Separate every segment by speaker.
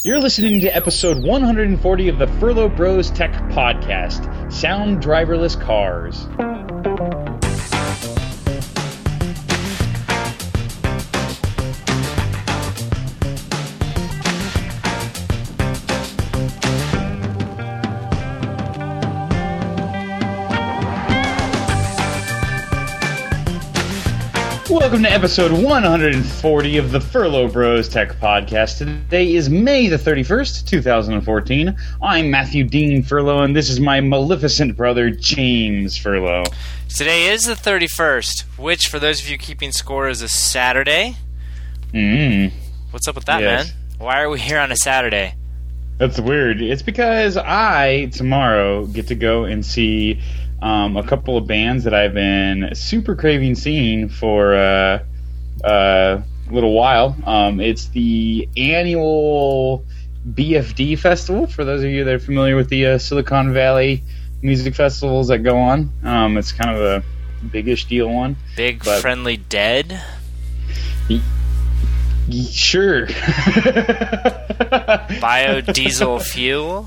Speaker 1: You're listening to episode 140 of the Furlough Bros Tech Podcast, Sound Driverless Cars. Welcome to episode 140 of the Furlough Bros Tech Podcast. Today is May the 31st, 2014. I'm Matthew Dean Furlough, and this is my maleficent brother, James Furlough.
Speaker 2: Today is the 31st, which, for those of you keeping score, is a Saturday. What's up with that,
Speaker 1: Yes.
Speaker 2: man? Why are we here on a Saturday?
Speaker 1: That's weird. It's because I, tomorrow, get to go and see a couple of bands that I've been super craving seeing for a little while. It's the annual BFD Festival, for those of you that are familiar with the Silicon Valley music festivals that go on. It's kind of a biggish deal one.
Speaker 2: Big Friendly Dead?
Speaker 1: Sure.
Speaker 2: Biodiesel fuel?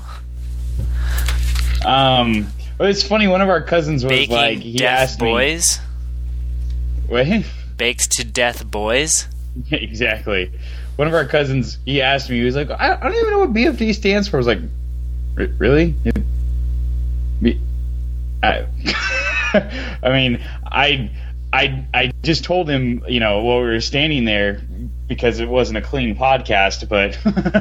Speaker 1: Well, it's funny. One of our cousins was
Speaker 2: Baking
Speaker 1: like, he
Speaker 2: Death
Speaker 1: asked
Speaker 2: Boys?
Speaker 1: me, "Wait,
Speaker 2: Baked to Death Boys?
Speaker 1: exactly." One of our cousins, he asked me, he was like, "I don't even know what BFD stands for." I was like, "Really?" I mean, I just told him, you know, while we were standing there, because it wasn't a clean podcast, but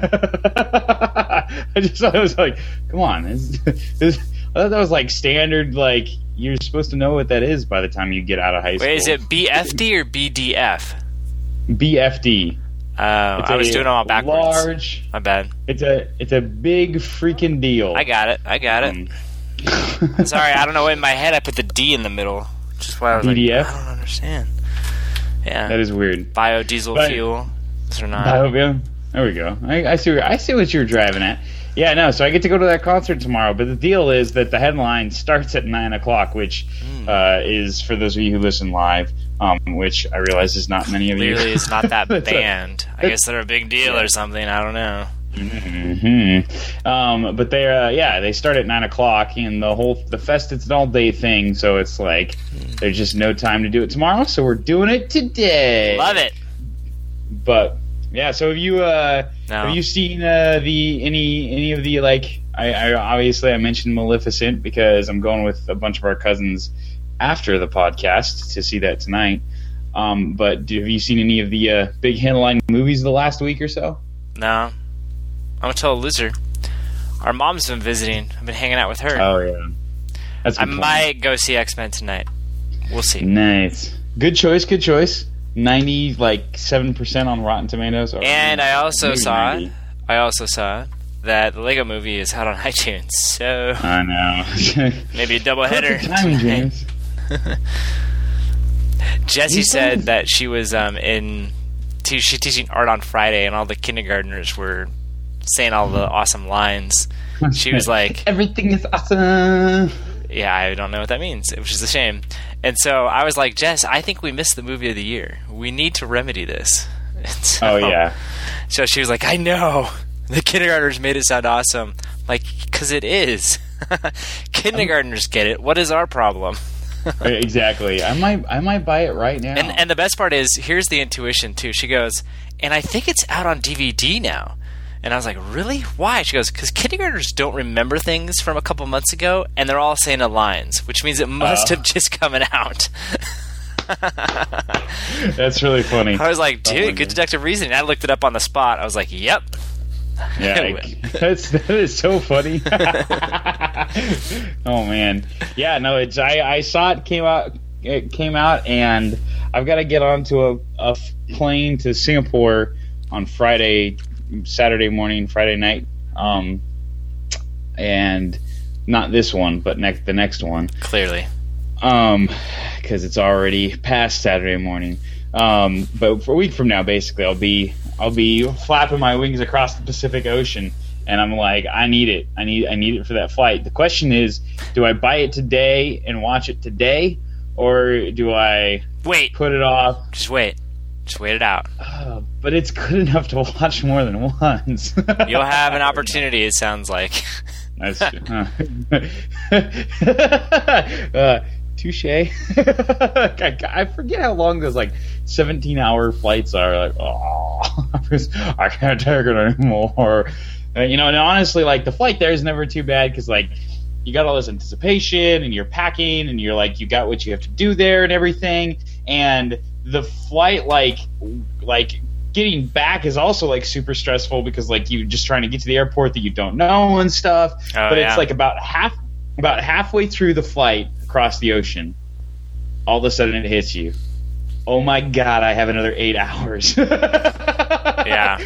Speaker 1: I just thought it was like, come on, I thought that was like standard, like you're supposed to know what that is by the time you get out of high school.
Speaker 2: Wait, is it BFD or BDF?
Speaker 1: BFD.
Speaker 2: I was doing it all backwards.
Speaker 1: Large.
Speaker 2: My bad.
Speaker 1: It's a big freaking deal.
Speaker 2: I got it. Sorry, I don't know. In my head, I put the D in the middle, which is why I was
Speaker 1: BDF?
Speaker 2: like, I don't understand. Yeah,
Speaker 1: that is weird.
Speaker 2: Biodiesel fuel. Is or not?
Speaker 1: There we go. I see what you're driving at. Yeah, no. So I get to go to that concert tomorrow, but the deal is that the headline starts at 9:00, which is for those of you who listen live, which I realize is not many of you.
Speaker 2: Clearly, it's not that band. I guess they're a big deal or something. I don't know.
Speaker 1: But they start at 9:00, and the fest, it's an all day thing. So it's like there's just no time to do it tomorrow. So we're doing it today.
Speaker 2: Love it.
Speaker 1: But yeah, so have you seen any of the, like, I obviously I mentioned Maleficent because I'm going with a bunch of our cousins after the podcast to see that tonight. But have you seen any of the big headline movies the last week or so?
Speaker 2: No. I'm a total loser. Our mom's been visiting. I've been hanging out with her.
Speaker 1: Oh yeah, that's.
Speaker 2: I might go see X-Men tonight. We'll see.
Speaker 1: Nice, good choice. 97% on Rotten Tomatoes.
Speaker 2: And I also saw that the Lego Movie is out on iTunes. So
Speaker 1: I know.
Speaker 2: Maybe a double header.
Speaker 1: Timing, James.
Speaker 2: Jessie said that she was she's teaching art on Friday, and all the kindergartners were saying all the awesome lines. She was like,
Speaker 1: "Everything is awesome."
Speaker 2: Yeah, I don't know what that means, which is a shame. And so I was like, Jess, I think we missed the movie of the year. We need to remedy this. So, so she was like, I know. The kindergartners made it sound awesome. Like, because it is. Kindergartners get it. What is our problem?
Speaker 1: Exactly. I might buy it right now.
Speaker 2: And the best part is, here's the intuition, too. She goes, and I think it's out on DVD now. And I was like, really? Why? She goes, because kindergartners don't remember things from a couple months ago, and they're all saying the lines, which means it must have just come out.
Speaker 1: That's really funny.
Speaker 2: I was like, dude, good deductive reasoning. I looked it up on the spot. I was like, yep.
Speaker 1: Yeah, that is so funny. Oh man, yeah, no, I saw it came out, and I've got to get onto a plane to Singapore on Saturday morning, Friday night, and not this one, but the next one.
Speaker 2: Clearly,
Speaker 1: because it's already past Saturday morning. But for a week from now, basically, I'll be flapping my wings across the Pacific Ocean, and I'm like, I need it. I need it for that flight. The question is, do I buy it today and watch it today, or do I
Speaker 2: put
Speaker 1: it off?
Speaker 2: Just wait. Just wait it out.
Speaker 1: But it's good enough to watch more than once.
Speaker 2: You'll have an opportunity, it sounds like.
Speaker 1: That's touche. I forget how long those 17-hour flights are. I can't take it anymore. And honestly, the flight there is never too bad because you got all this anticipation and you're packing and you're you got what you have to do there and everything. And the flight, getting back is also super stressful because you're just trying to get to the airport that you don't know and stuff. But it's about halfway through the flight across the ocean, all of a sudden it hits you. Oh my God, I have another 8 hours.
Speaker 2: Yeah.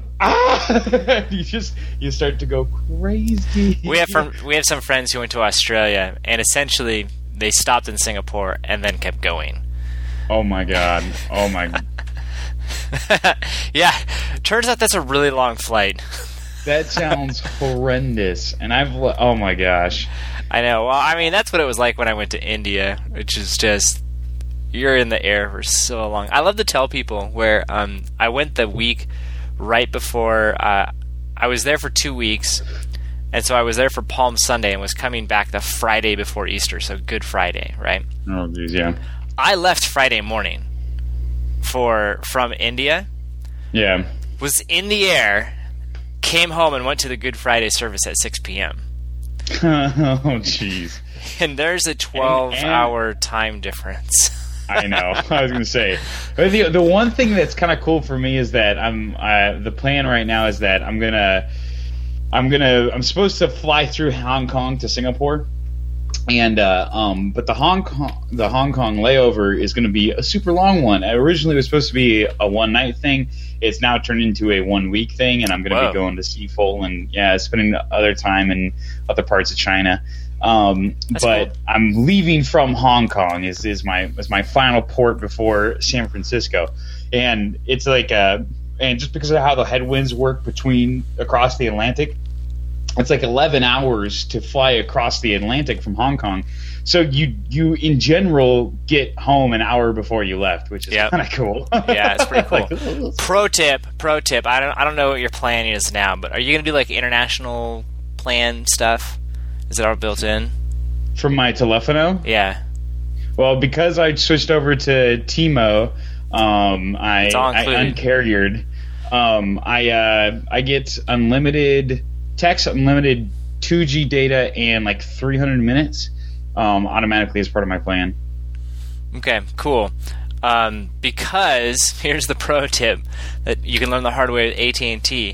Speaker 1: You start to go crazy.
Speaker 2: We have some friends who went to Australia and essentially they stopped in Singapore and then kept going.
Speaker 1: Oh my God. Oh my.
Speaker 2: Yeah. Turns out that's a really long flight.
Speaker 1: That sounds horrendous. And oh my gosh.
Speaker 2: I know. Well, I mean, that's what it was like when I went to India, which is just, you're in the air for so long. I love to tell people where I went the week right before, I was there for 2 weeks, and so I was there for Palm Sunday and was coming back the Friday before Easter, so Good Friday, right?
Speaker 1: Oh, geez, yeah.
Speaker 2: I left Friday morning from India.
Speaker 1: Yeah.
Speaker 2: Was in the air, came home and went to the Good Friday service at 6 p.m.
Speaker 1: Oh, jeez.
Speaker 2: And there's a 12-hour time difference.
Speaker 1: I know. I was going to say. The one thing that's kind of cool for me is that the plan right now is that I'm supposed to fly through Hong Kong to Singapore. And but the Hong Kong layover is going to be a super long one. Originally, it was supposed to be a one-night thing. It's now turned into a 1 week thing, and I'm going to be going to Seafoam and spending other time in other parts of China. But cool. I'm leaving from Hong Kong is my final port before San Francisco, and it's and just because of how the headwinds work across the Atlantic. It's 11 hours to fly across the Atlantic from Hong Kong. So you in general get home an hour before you left, which is kind of cool.
Speaker 2: Yeah, it's pretty cool. Pro tip. I don't know what your plan is now, but are you going to do international plan stuff? Is it all built in?
Speaker 1: From my Telefono?
Speaker 2: Yeah.
Speaker 1: Well, because I switched over to T-Mo, I uncarriered. I get unlimited text, unlimited 2G data, and 300 minutes automatically as part of my plan. Okay,
Speaker 2: cool. Because here's the pro tip that you can learn the hard way with AT&T.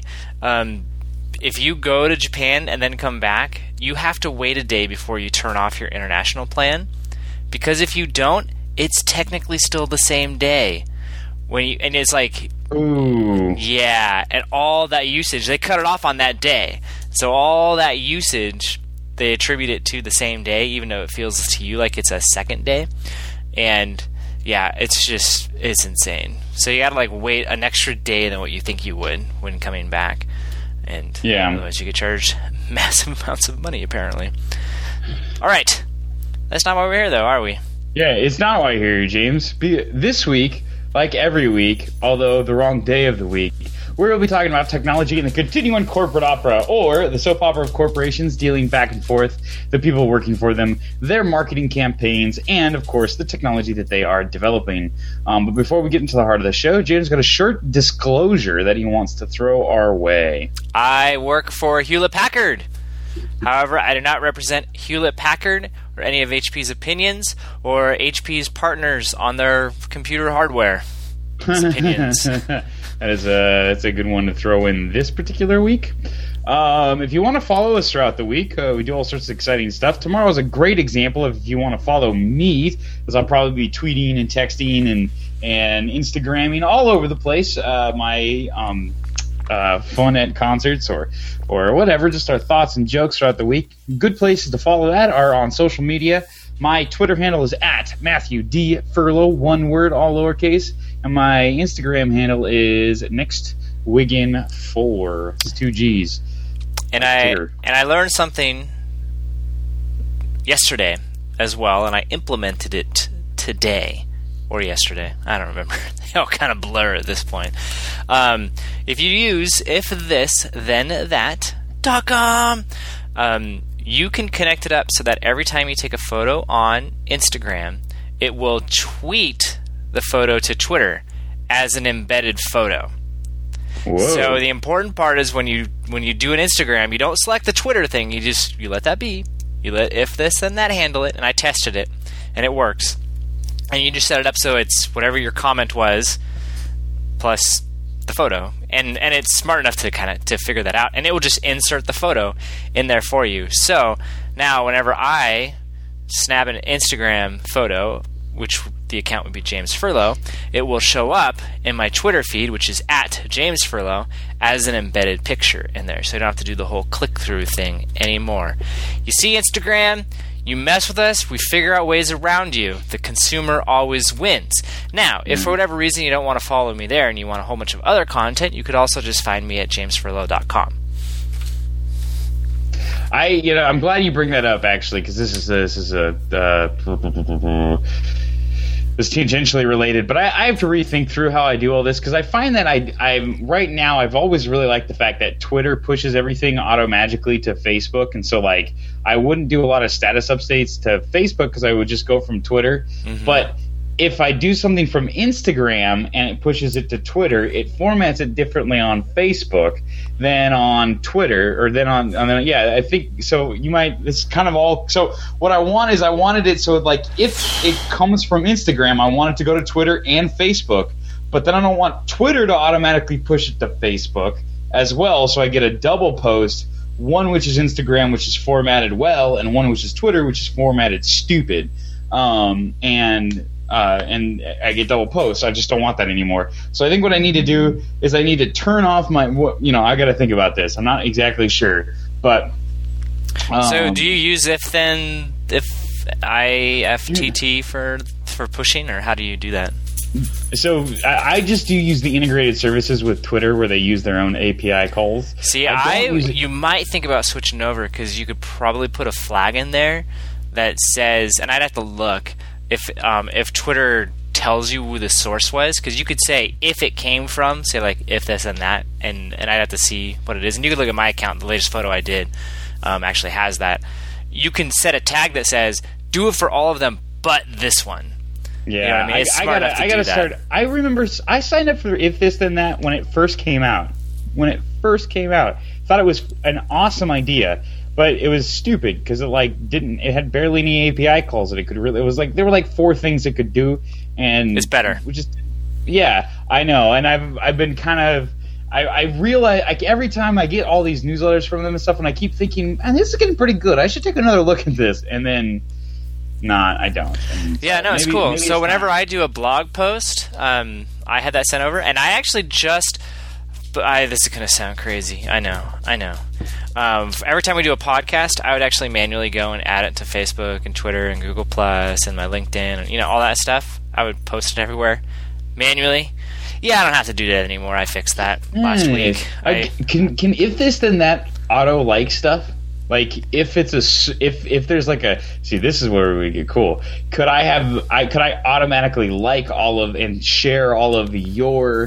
Speaker 2: If you go to Japan and then come back, you have to wait a day before you turn off your international plan, because if you don't, it's technically still the same day. And it's
Speaker 1: ooh.
Speaker 2: Yeah, and all that usage, they cut it off on that day. So all that usage, they attribute it to the same day, even though it feels to you like it's a second day. And yeah, it's insane. So you gotta wait an extra day than what you think you would when coming back. And otherwise you get charged massive amounts of money, apparently. All right. That's not why we're here, though, are we?
Speaker 1: Yeah, it's not why you're here, James. This week, like every week, although the wrong day of the week, we'll be talking about technology and the continuing corporate opera, or the soap opera of corporations dealing back and forth, the people working for them, their marketing campaigns, and, of course, the technology that they are developing. But before we get into the heart of the show, James got a short disclosure that he wants to throw our way.
Speaker 2: I work for Hewlett-Packard. However, I do not represent Hewlett-Packard or any of HP's opinions or HP's partners on their computer hardware. Opinions.
Speaker 1: That's a good one to throw in this particular week. If you want to follow us throughout the week, we do all sorts of exciting stuff. Tomorrow is a great example of if you want to follow me, because I'll probably be tweeting and texting and Instagramming all over the place. My fun at concerts or whatever, just our thoughts and jokes throughout the week. Good places to follow that are on social media. My Twitter handle is at Matthew D. Furlow, one word, all lowercase. And my Instagram handle is NextWiggin4. It's 2 G's.
Speaker 2: And I learned something yesterday as well, and I implemented it today. or yesterday. I don't remember. They all kind of blur at this point. If you use ifthisthenThat.com, you can connect it up so that every time you take a photo on Instagram, it will tweet the photo to Twitter as an embedded photo.
Speaker 1: Whoa.
Speaker 2: So the important part is when you do an Instagram, you don't select the Twitter thing. You let that be. You let if this then that handle it, and I tested it, and it works. And you just set it up so it's whatever your comment was plus the photo, and it's smart enough to figure that out, and it will just insert the photo in there for you. So now whenever I snap an Instagram photo, which the account would be James Furlow, it will show up in my Twitter feed, which is at James Furlow, as an embedded picture in there. So you don't have to do the whole click-through thing anymore. You see Instagram, you mess with us, we figure out ways around you. The consumer always wins. Now, if for whatever reason you don't want to follow me there and you want a whole bunch of other content, you could also just find me at jamesfurlow.com.
Speaker 1: I'm glad you bring that up, actually, because this is tangentially related, but I have to rethink through how I do all this, because I find that I'm right now, I've always really liked the fact that Twitter pushes everything auto-magically to Facebook, and so like I wouldn't do a lot of status updates to Facebook because I would just go from Twitter. Mm-hmm. But if I do something from Instagram and it pushes it to Twitter, it formats it differently on Facebook than on Twitter, or then on I think so. You might, it's kind of all. So what I wanted it so like if it comes from Instagram, I want it to go to Twitter and Facebook, but then I don't want Twitter to automatically push it to Facebook as well. So I get a double post, one which is Instagram, which is formatted well, and one which is Twitter, which is formatted stupid. And I get double posts. I just don't want that anymore. So I think what I need to do is I need to turn off my, I got to think about this. I'm not exactly sure, but.
Speaker 2: So do you use IFTTT for pushing, or how do you do that?
Speaker 1: So I just do use the integrated services with Twitter where they use their own API calls.
Speaker 2: See, you might think about switching over, because you could probably put a flag in there that says, and I'd have to look, if Twitter tells you who the source was, because you could say if it came from, say like if this and that, and I'd have to see what it is. And you could look at my account, the latest photo I did actually has that. You can set a tag that says do it for all of them but this one.
Speaker 1: Yeah,
Speaker 2: you know what I mean? It's smart enough to do that.
Speaker 1: Start. I remember I signed up for If This Then That when it first came out. Thought it was an awesome idea. But it was stupid because it had barely any API calls that it could really. It was like there were like 4 things it could do, and
Speaker 2: it's better.
Speaker 1: Yeah, I know, and I've been kind of. I realize every time I get all these newsletters from them and stuff, and I keep thinking, man, this is getting pretty good. I should take another look at this, and then, I don't.
Speaker 2: Yeah, no, it's cool. So whenever I do a blog post, I had that sent over, and I actually just. This is going to sound crazy. I know. Every time we do a podcast, I would actually manually go and add it to Facebook and Twitter and Google Plus and my LinkedIn and all that stuff. I would post it everywhere manually. Yeah, I don't have to do that anymore. I fixed that last week.
Speaker 1: Can If This Then That auto like stuff? Like if there's like a this is where we get cool. Could I automatically like all of and share all of your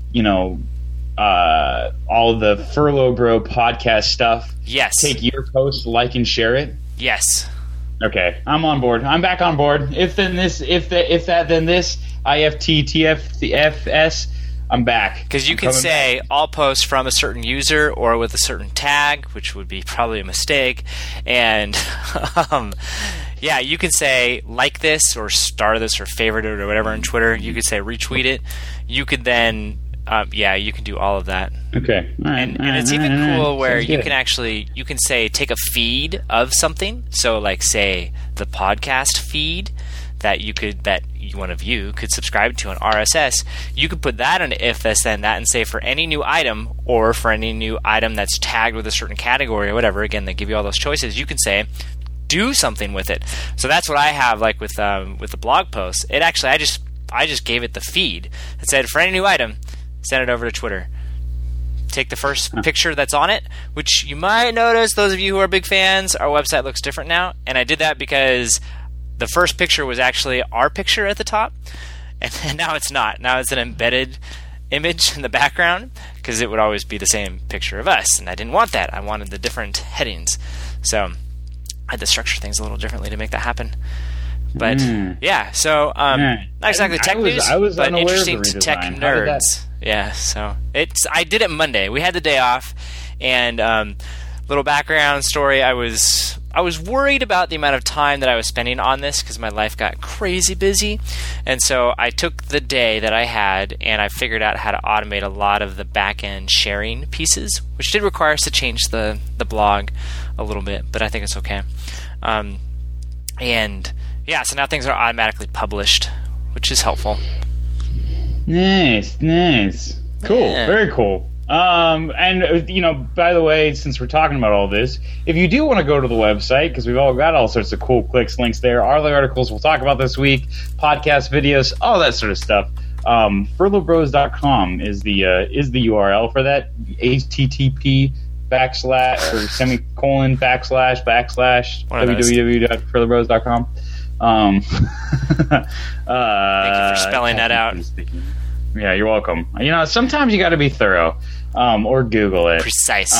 Speaker 1: all the Furlow Bro podcast stuff?
Speaker 2: Yes.
Speaker 1: Take your post, like and share it?
Speaker 2: Yes.
Speaker 1: Okay, I'm on board. I'm back on board. If then this, if that, then this, IFTTFS, I'm back.
Speaker 2: Because you can say all posts from a certain user or with a certain tag, which would be probably a mistake. And yeah, you can say like this or star this or favorite it or whatever on Twitter. You could say retweet it. You could then you can do all of that.
Speaker 1: Okay. All right.
Speaker 2: And it's even cool where you can say take a feed of something. So like say the podcast feed that one of you could subscribe to on RSS. You could put that on If This Then That and say for any new item or for any new item that's tagged with a certain category or whatever. Again, they give you all those choices. You can say do something with it. So that's what I have like with the blog posts. It actually I just gave it the feed that said for any new item, send it over to Twitter. Take the first picture that's on it, which you might notice, those of you who are big fans, our website looks different now. And I did that because the first picture was actually our picture at the top. And now it's not. Now it's an embedded image in the background because it would always be the same picture of us, and I didn't want that. I wanted the different headings. So I had to structure things a little differently to make that happen. But so not exactly tech news, but interesting to tech nerds. Yeah, so I did it Monday. We had the day off, and little background story. I was worried about the amount of time that I was spending on this because my life got crazy busy, and so I took the day that I had and I figured out how to automate a lot of the back end sharing pieces, which did require us to change the blog a little bit, but I think it's okay. So now things are automatically published, which is helpful.
Speaker 1: Nice. Cool. Yeah. Very cool. And, by the way, since we're talking about all this, if you do want to go to the website, because we've all got all sorts of cool clicks, links there, all the articles we'll talk about this week, podcast videos, all that sort of stuff. Furlowbros.com is the URL for that. HTTP //www.furlowbros.com.
Speaker 2: Thank you for spelling that out.
Speaker 1: Yeah, you're welcome. Sometimes you got to be thorough, or Google it.
Speaker 2: Precise.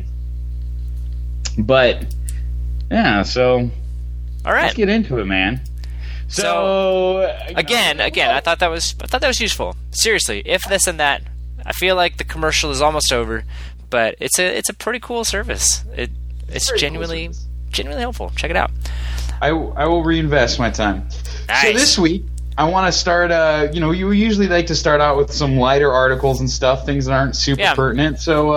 Speaker 1: But yeah, so
Speaker 2: all right,
Speaker 1: let's get into it, man. So
Speaker 2: again, I thought that was useful. Seriously, if this and that, I feel like the commercial is almost over, but it's a pretty cool service. It's genuinely helpful. Check it out.
Speaker 1: I will reinvest my time.
Speaker 2: Nice.
Speaker 1: So this week, I want to start, you usually like to start out with some lighter articles and stuff, things that aren't super pertinent. So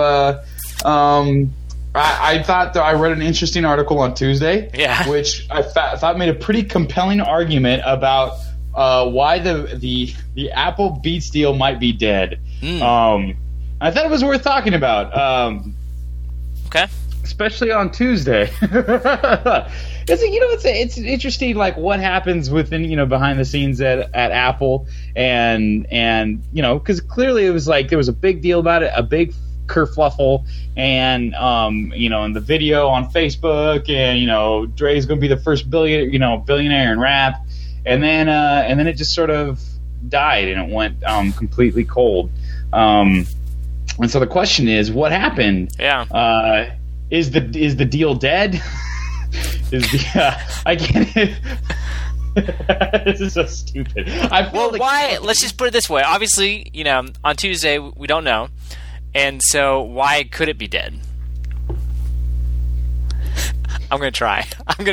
Speaker 1: I thought that I read an interesting article on Tuesday, which I thought made a pretty compelling argument about why the Apple Beats deal might be dead. I thought it was worth talking about.
Speaker 2: Okay.
Speaker 1: Especially on Tuesday. It's interesting, like what happens within, behind the scenes at Apple, and because clearly it was like there was a big deal about it, a big kerfluffle, and in the video on Facebook, and Dre's going to be the first billionaire in rap, and then it just sort of died and it went completely cold. And so the question is, what happened?
Speaker 2: Yeah.
Speaker 1: Is the deal dead? I can't. This is so stupid.
Speaker 2: Why? Let's just put it this way. Obviously, on Tuesday we don't know, and so why could it be dead? I'm gonna try.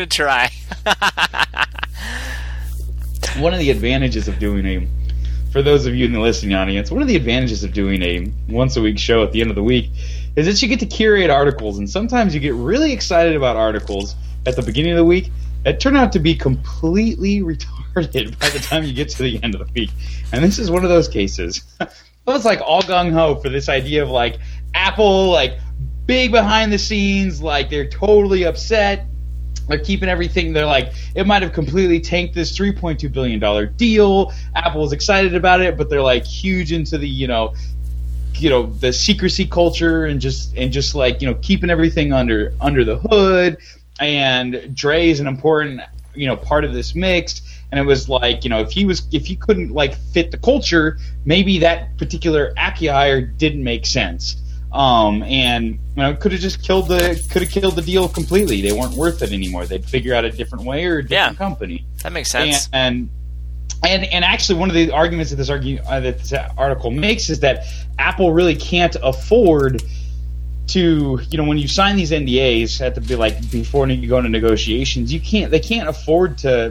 Speaker 1: One of the advantages of doing for those of you in the listening audience, one of the advantages of doing a once a week show at the end of the week is that you get to curate articles, and sometimes you get really excited about articles at the beginning of the week that turn out to be completely retarded by the time you get to the end of the week. And this is one of those cases. I was like all gung-ho for this idea of like Apple, like big behind the scenes, like they're totally upset. They're keeping everything. They're like, it might have completely tanked this $3.2 billion deal. Apple is excited about it, but they're like huge into the, the secrecy culture and just like, keeping everything under the hood. And Dre is an important, part of this mix. And it was like, if he couldn't like fit the culture, maybe that particular Apple hire didn't make sense. And could have just killed the deal completely. They weren't worth it anymore. They'd figure out a different way or a different company.
Speaker 2: That makes sense.
Speaker 1: And actually, one of the arguments that this article makes is that Apple really can't afford to, when you sign these NDAs, have to be like before you go into negotiations. They can't afford to.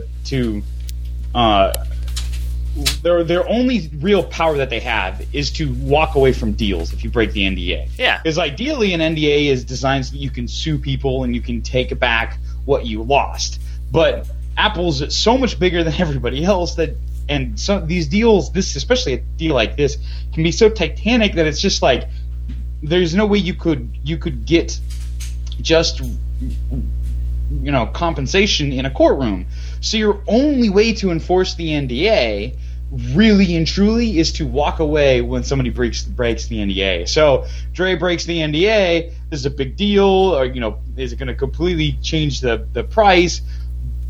Speaker 1: Their only real power that they have is to walk away from deals if you break the NDA.
Speaker 2: Yeah.
Speaker 1: Because ideally an NDA is designed so that you can sue people and you can take back what you lost. But Apple's so much bigger than everybody else and so these deals, especially a deal like this, can be so titanic that it's just like there's no way you could get just compensation in a courtroom. So your only way to enforce the NDA really and truly is to walk away when somebody breaks the NDA. So Dre breaks the NDA. This is a big deal. Or is it going to completely change the price?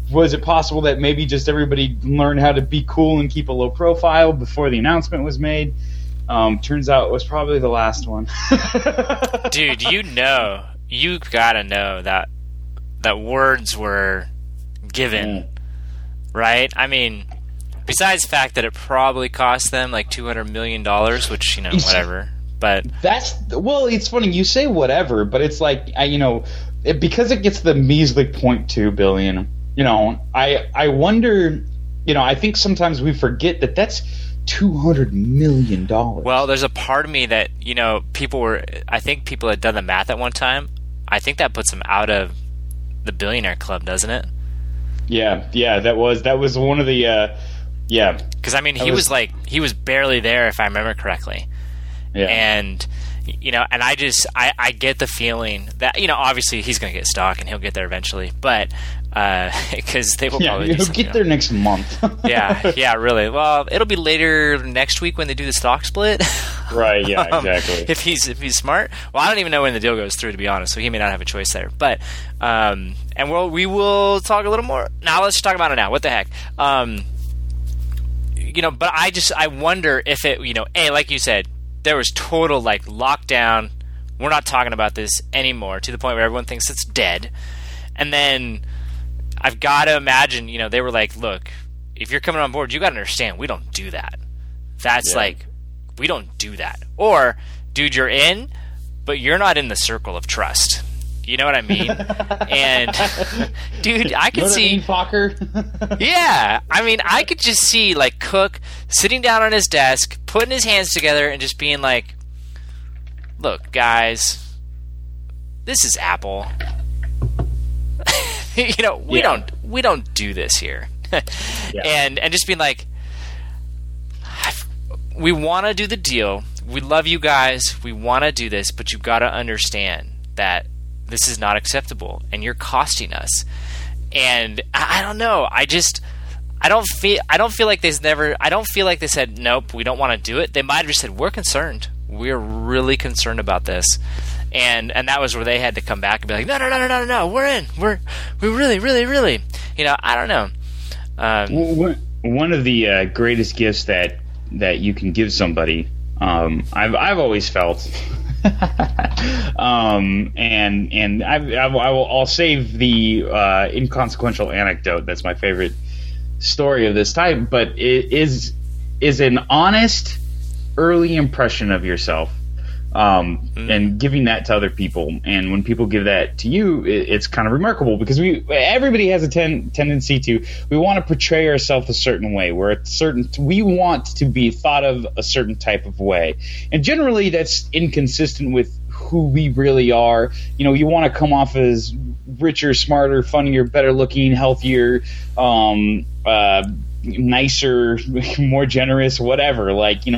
Speaker 1: was it possible that maybe just everybody learned how to be cool and keep a low profile before the announcement was made? Turns out it was probably the last one.
Speaker 2: Dude, you gotta know that words were given, right? I mean, besides the fact that it probably cost them like $200 million, which, whatever. But
Speaker 1: it's funny you say whatever, but it's like because it gets the measly $0.2 billion. I wonder. I think sometimes we forget that that's $200 million.
Speaker 2: Well, there's a part of me that I think people had done the math at one time. I think that puts them out of the billionaire club, doesn't it?
Speaker 1: Yeah, that was one of the
Speaker 2: because he was barely there, if I remember correctly. Yeah. And and I get the feeling that obviously he's going to get stock and he'll get there eventually, but because they will probably
Speaker 1: he'll get there next month.
Speaker 2: yeah, really. Well, it'll be later next week when they do the stock split.
Speaker 1: Right. Yeah. Exactly.
Speaker 2: If he's smart. Well, I don't even know when the deal goes through, to be honest. So he may not have a choice there. But we will talk a little more. Now let's talk about it now. What the heck? But I wonder if it. Like you said, there was total lockdown. We're not talking about this anymore, to the point where everyone thinks it's dead. And then I've got to imagine, they were like, look, if you're coming on board, you got to understand, we don't do that. That's we don't do that. Or, dude, you're in, but you're not in the circle of trust. You know what I mean? And, dude, I could see...
Speaker 1: Fokker?
Speaker 2: Yeah. I could just see, Cook sitting down on his desk, putting his hands together, and just being like, look, guys, this is Apple. We don't do this here. And just being like, we want to do the deal. We love you guys. We want to do this, but you got to understand that this is not acceptable, and you're costing us. And I don't know. I don't feel like they said nope, we don't want to do it. They might have just said we're concerned. We're really concerned about this. And that was where they had to come back and be like, no, we're in. We really. I don't know.
Speaker 1: One of the greatest gifts that you can give somebody, I've always felt, and I'll save the inconsequential anecdote. That's my favorite story of this type, but it is an honest early impression of yourself. And giving that to other people, and when people give that to you, it's kind of remarkable because everybody has a tendency to we want to portray ourselves a certain way. We want to be thought of a certain type of way, and generally that's inconsistent with who we really are. You want to come off as richer, smarter, funnier, better looking, healthier, nicer, more generous, whatever.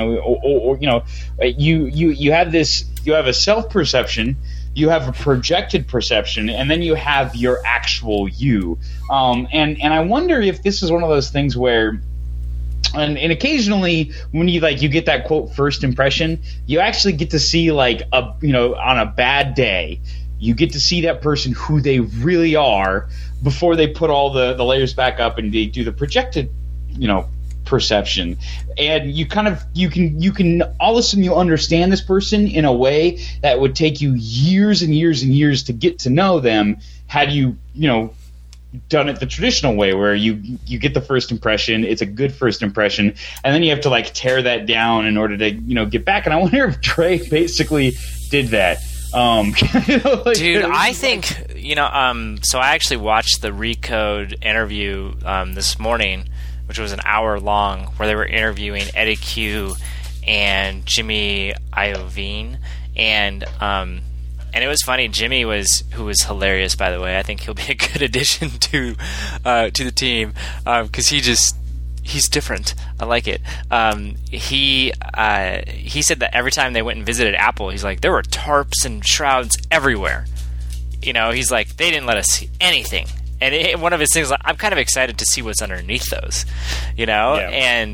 Speaker 1: You have this. You have a self-perception. You have a projected perception, and then you have your actual you. And I wonder if this is one of those things where, and occasionally when you get that quote first impression, you actually get to see on a bad day, you get to see that person who they really are before they put all the layers back up and they do the projected perception. And you can all of a sudden you understand this person in a way that would take you years and years and years to get to know them had you done it the traditional way, where you get the first impression, it's a good first impression, and then you have to tear that down in order to get back. And I wonder if Dre basically did that.
Speaker 2: Dude, I think so I actually watched the Recode interview this morning, which was an hour long, where they were interviewing Eddie Q and Jimmy Iovine, and it was funny. Jimmy who was hilarious, by the way. I think he'll be a good addition to the team because he's different. I like it. He said that every time they went and visited Apple, he's like, there were tarps and shrouds everywhere. He's like, they didn't let us see anything. And one of his things, I'm kind of excited to see what's underneath those, Yeah. And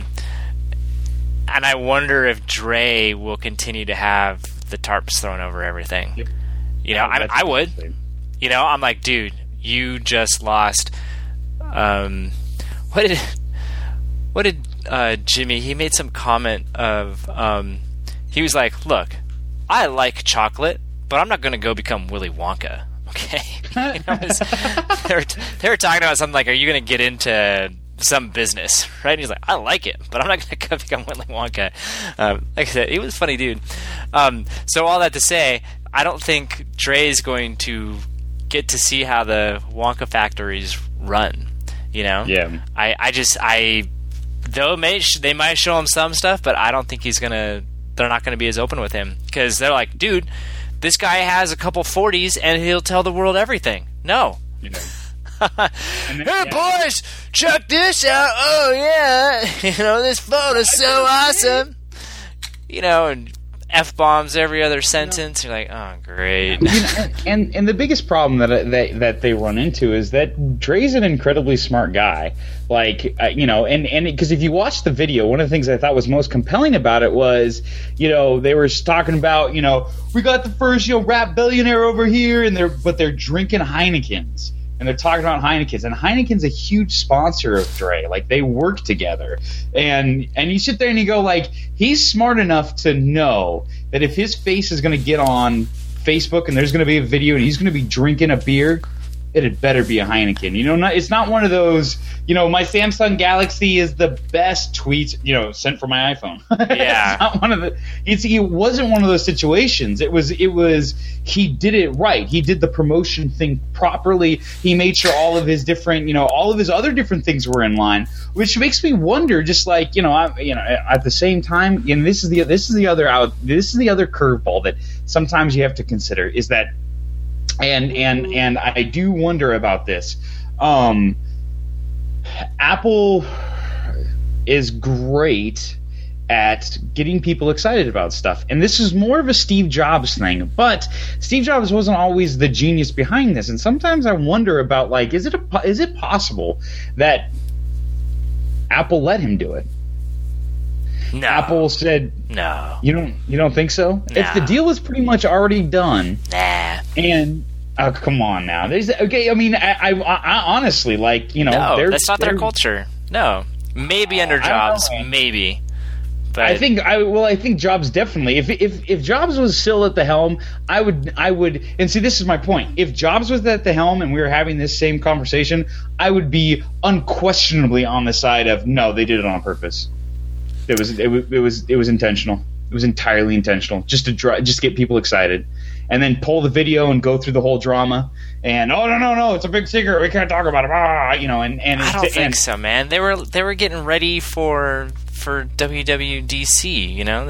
Speaker 2: I wonder if Dre will continue to have the tarps thrown over everything. Yep. I would. I'm like, dude, you just lost What did Jimmy? He made some comment of he was like, "Look, I like chocolate, but I'm not going to go become Willy Wonka." Okay, you know, they were talking about something like, "Are you going to get into some business?" Right? And he's like, "I like it, but I'm not going to go become Willy Wonka." Like I said, he was a funny dude. So all that to say, I don't think Dre's going to get to see how the Wonka factories run. You know?
Speaker 1: Yeah.
Speaker 2: They might show him some stuff, but I don't think they're not going to be as open with him, because they're like, dude, this guy has a couple 40s and he'll tell the world everything. No.
Speaker 1: You know.
Speaker 2: Hey, boys, check this out. Oh, yeah. You know, this photo's so awesome. You know, and F-bombs every other sentence. You're like, oh, great.
Speaker 1: You know, and the biggest problem that they run into is that Dre's an incredibly smart guy. Like, you know, and because if you watch the video, one of the things I thought was most compelling about it was, you know, they were talking about, you know, we got the first, you know, rap billionaire over here, but they're drinking Heinekens. And they're talking about Heineken's, and Heineken's a huge sponsor of Dre. Like, they work together, and you sit there and you go, like, he's smart enough to know that if his face is going to get on Facebook and there's going to be a video and he's going to be drinking a beer, it had better be a Heineken. You know, it's not one of those, you know, my Samsung Galaxy is the best tweets, you know, sent from my iPhone.
Speaker 2: Yeah.
Speaker 1: It's not one of it wasn't one of those situations. It was he did it right. He did the promotion thing properly. He made sure all of his different, you know, all of his other different things were in line, which makes me wonder, just like, you know, at the same time, and this is the other curveball that sometimes you have to consider, is that and I do wonder about this. Apple is great at getting people excited about stuff, and this is more of a Steve Jobs thing. But Steve Jobs wasn't always the genius behind this, and sometimes I wonder about, like, is it possible that Apple let him do it?
Speaker 2: No.
Speaker 1: Apple said
Speaker 2: no.
Speaker 1: You don't think so?
Speaker 2: No.
Speaker 1: If the deal was pretty much already done,
Speaker 2: nah.
Speaker 1: And come on now. Okay. I mean, I honestly, like, you know,
Speaker 2: no, that's not their culture. No, maybe under Jobs, maybe. But
Speaker 1: I think Jobs definitely. If Jobs was still at the helm, I would. And see, this is my point. If Jobs was at the helm and we were having this same conversation, I would be unquestionably on the side of, no, they did it on purpose. It was intentional. It was entirely intentional, just to get people excited, and then pull the video and go through the whole drama. And no, it's a big secret. We can't talk about it. You know, and
Speaker 2: I don't think so, man. They were getting ready for WWDC. You know,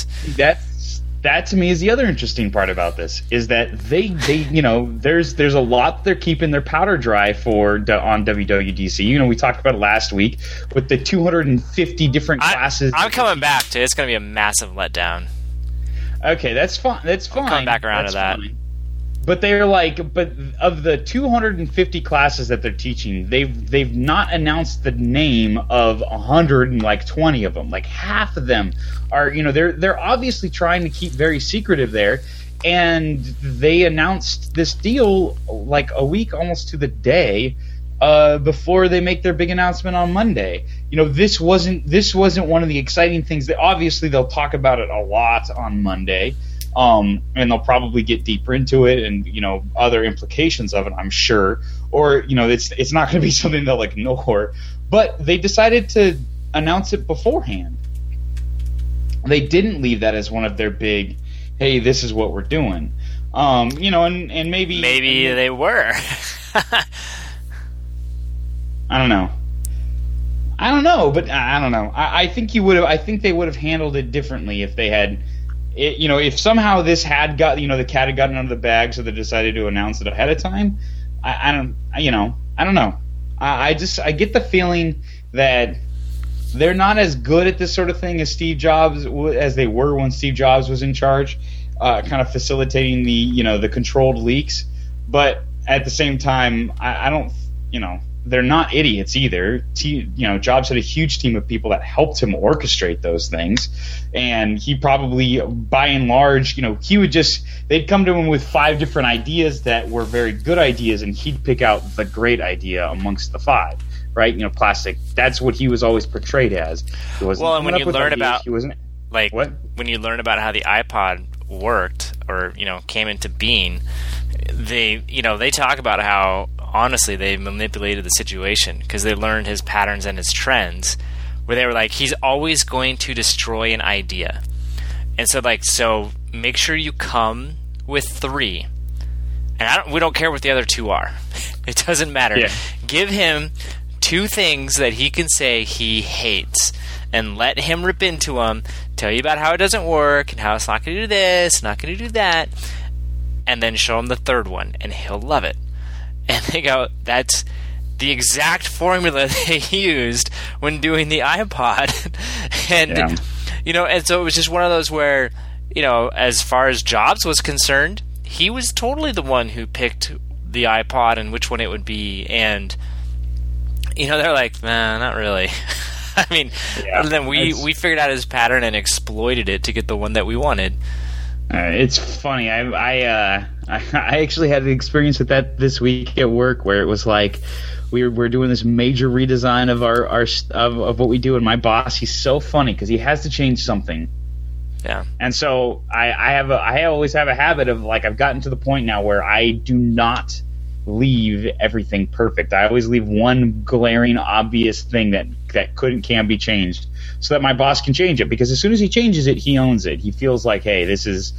Speaker 2: that to me is the other interesting part about this, is that they you know, there's a lot they're keeping their powder dry for on WWDC. You know, we talked about it last week with the 250 different classes. I'm coming back to it. It's going to be a massive letdown.
Speaker 1: Okay, that's fine. That's fine.
Speaker 2: I'll come back around to that.
Speaker 1: Fine. But they're like, but of the 250 classes that they're teaching, they've not announced the name of 120 of them. Like, half of them are, you know, they're obviously trying to keep very secretive there. And they announced this deal like a week almost to the day before they make their big announcement on Monday. You know, this wasn't one of the exciting things that obviously they'll talk about it a lot on Monday. And they'll probably get deeper into it and, you know, other implications of it, I'm sure. Or, you know, it's not going to be something they'll ignore. But they decided to announce it beforehand. They didn't leave that as one of their big, hey, this is what we're doing. You know, and maybe
Speaker 2: they were.
Speaker 1: I don't know, but I don't know. I think they would have handled it differently if they had. You know, if somehow this had got, you know, the cat had gotten out of the bag, so they decided to announce it ahead of time. I don't know. I get the feeling that they're not as good at this sort of thing as Steve Jobs, as they were when Steve Jobs was in charge, kind of facilitating the, you know, the controlled leaks. But at the same time, I don't, you know, they're not idiots either. You know, Jobs had a huge team of people that helped him orchestrate those things, and he probably, by and large, you know, they'd come to him with 5 different ideas that were very good ideas, and he'd pick out the great idea amongst the 5. right? Plastic. That's what he was always portrayed as.
Speaker 2: Well, and when you learn about
Speaker 1: he wasn't
Speaker 2: like
Speaker 1: what?
Speaker 2: When you learn about how the iPod worked or came into being, they talk about how honestly they manipulated the situation because they learned his patterns and his trends, where they were like, he's always going to destroy an idea, and so make sure you come with 3, and we don't care what the other 2 are. It doesn't matter.
Speaker 1: Yeah.
Speaker 2: Give him 2 things that he can say he hates, and let him rip into them, tell you about how it doesn't work, and how it's not going to do this, not going to do that, and then show him the 3rd one, and he'll love it. And they go, that's the exact formula they used when doing the iPod. And, and so it was just one of those where, as far as Jobs was concerned, he was totally the one who picked the iPod and which one it would be. And, they're like, nah, not really. I mean, and then we figured out his pattern and exploited it to get the one that we wanted.
Speaker 1: It's funny. I actually had an experience with that this week at work, where it was like we're doing this major redesign of of what we do, and my boss, he's so funny because he has to change something.
Speaker 2: Yeah.
Speaker 1: And so I always have a habit of, like, I've gotten to the point now where I do not leave everything perfect. I always leave one glaring, obvious thing that can be changed, so that my boss can change it. Because as soon as he changes it, he owns it. He feels like, hey, this is,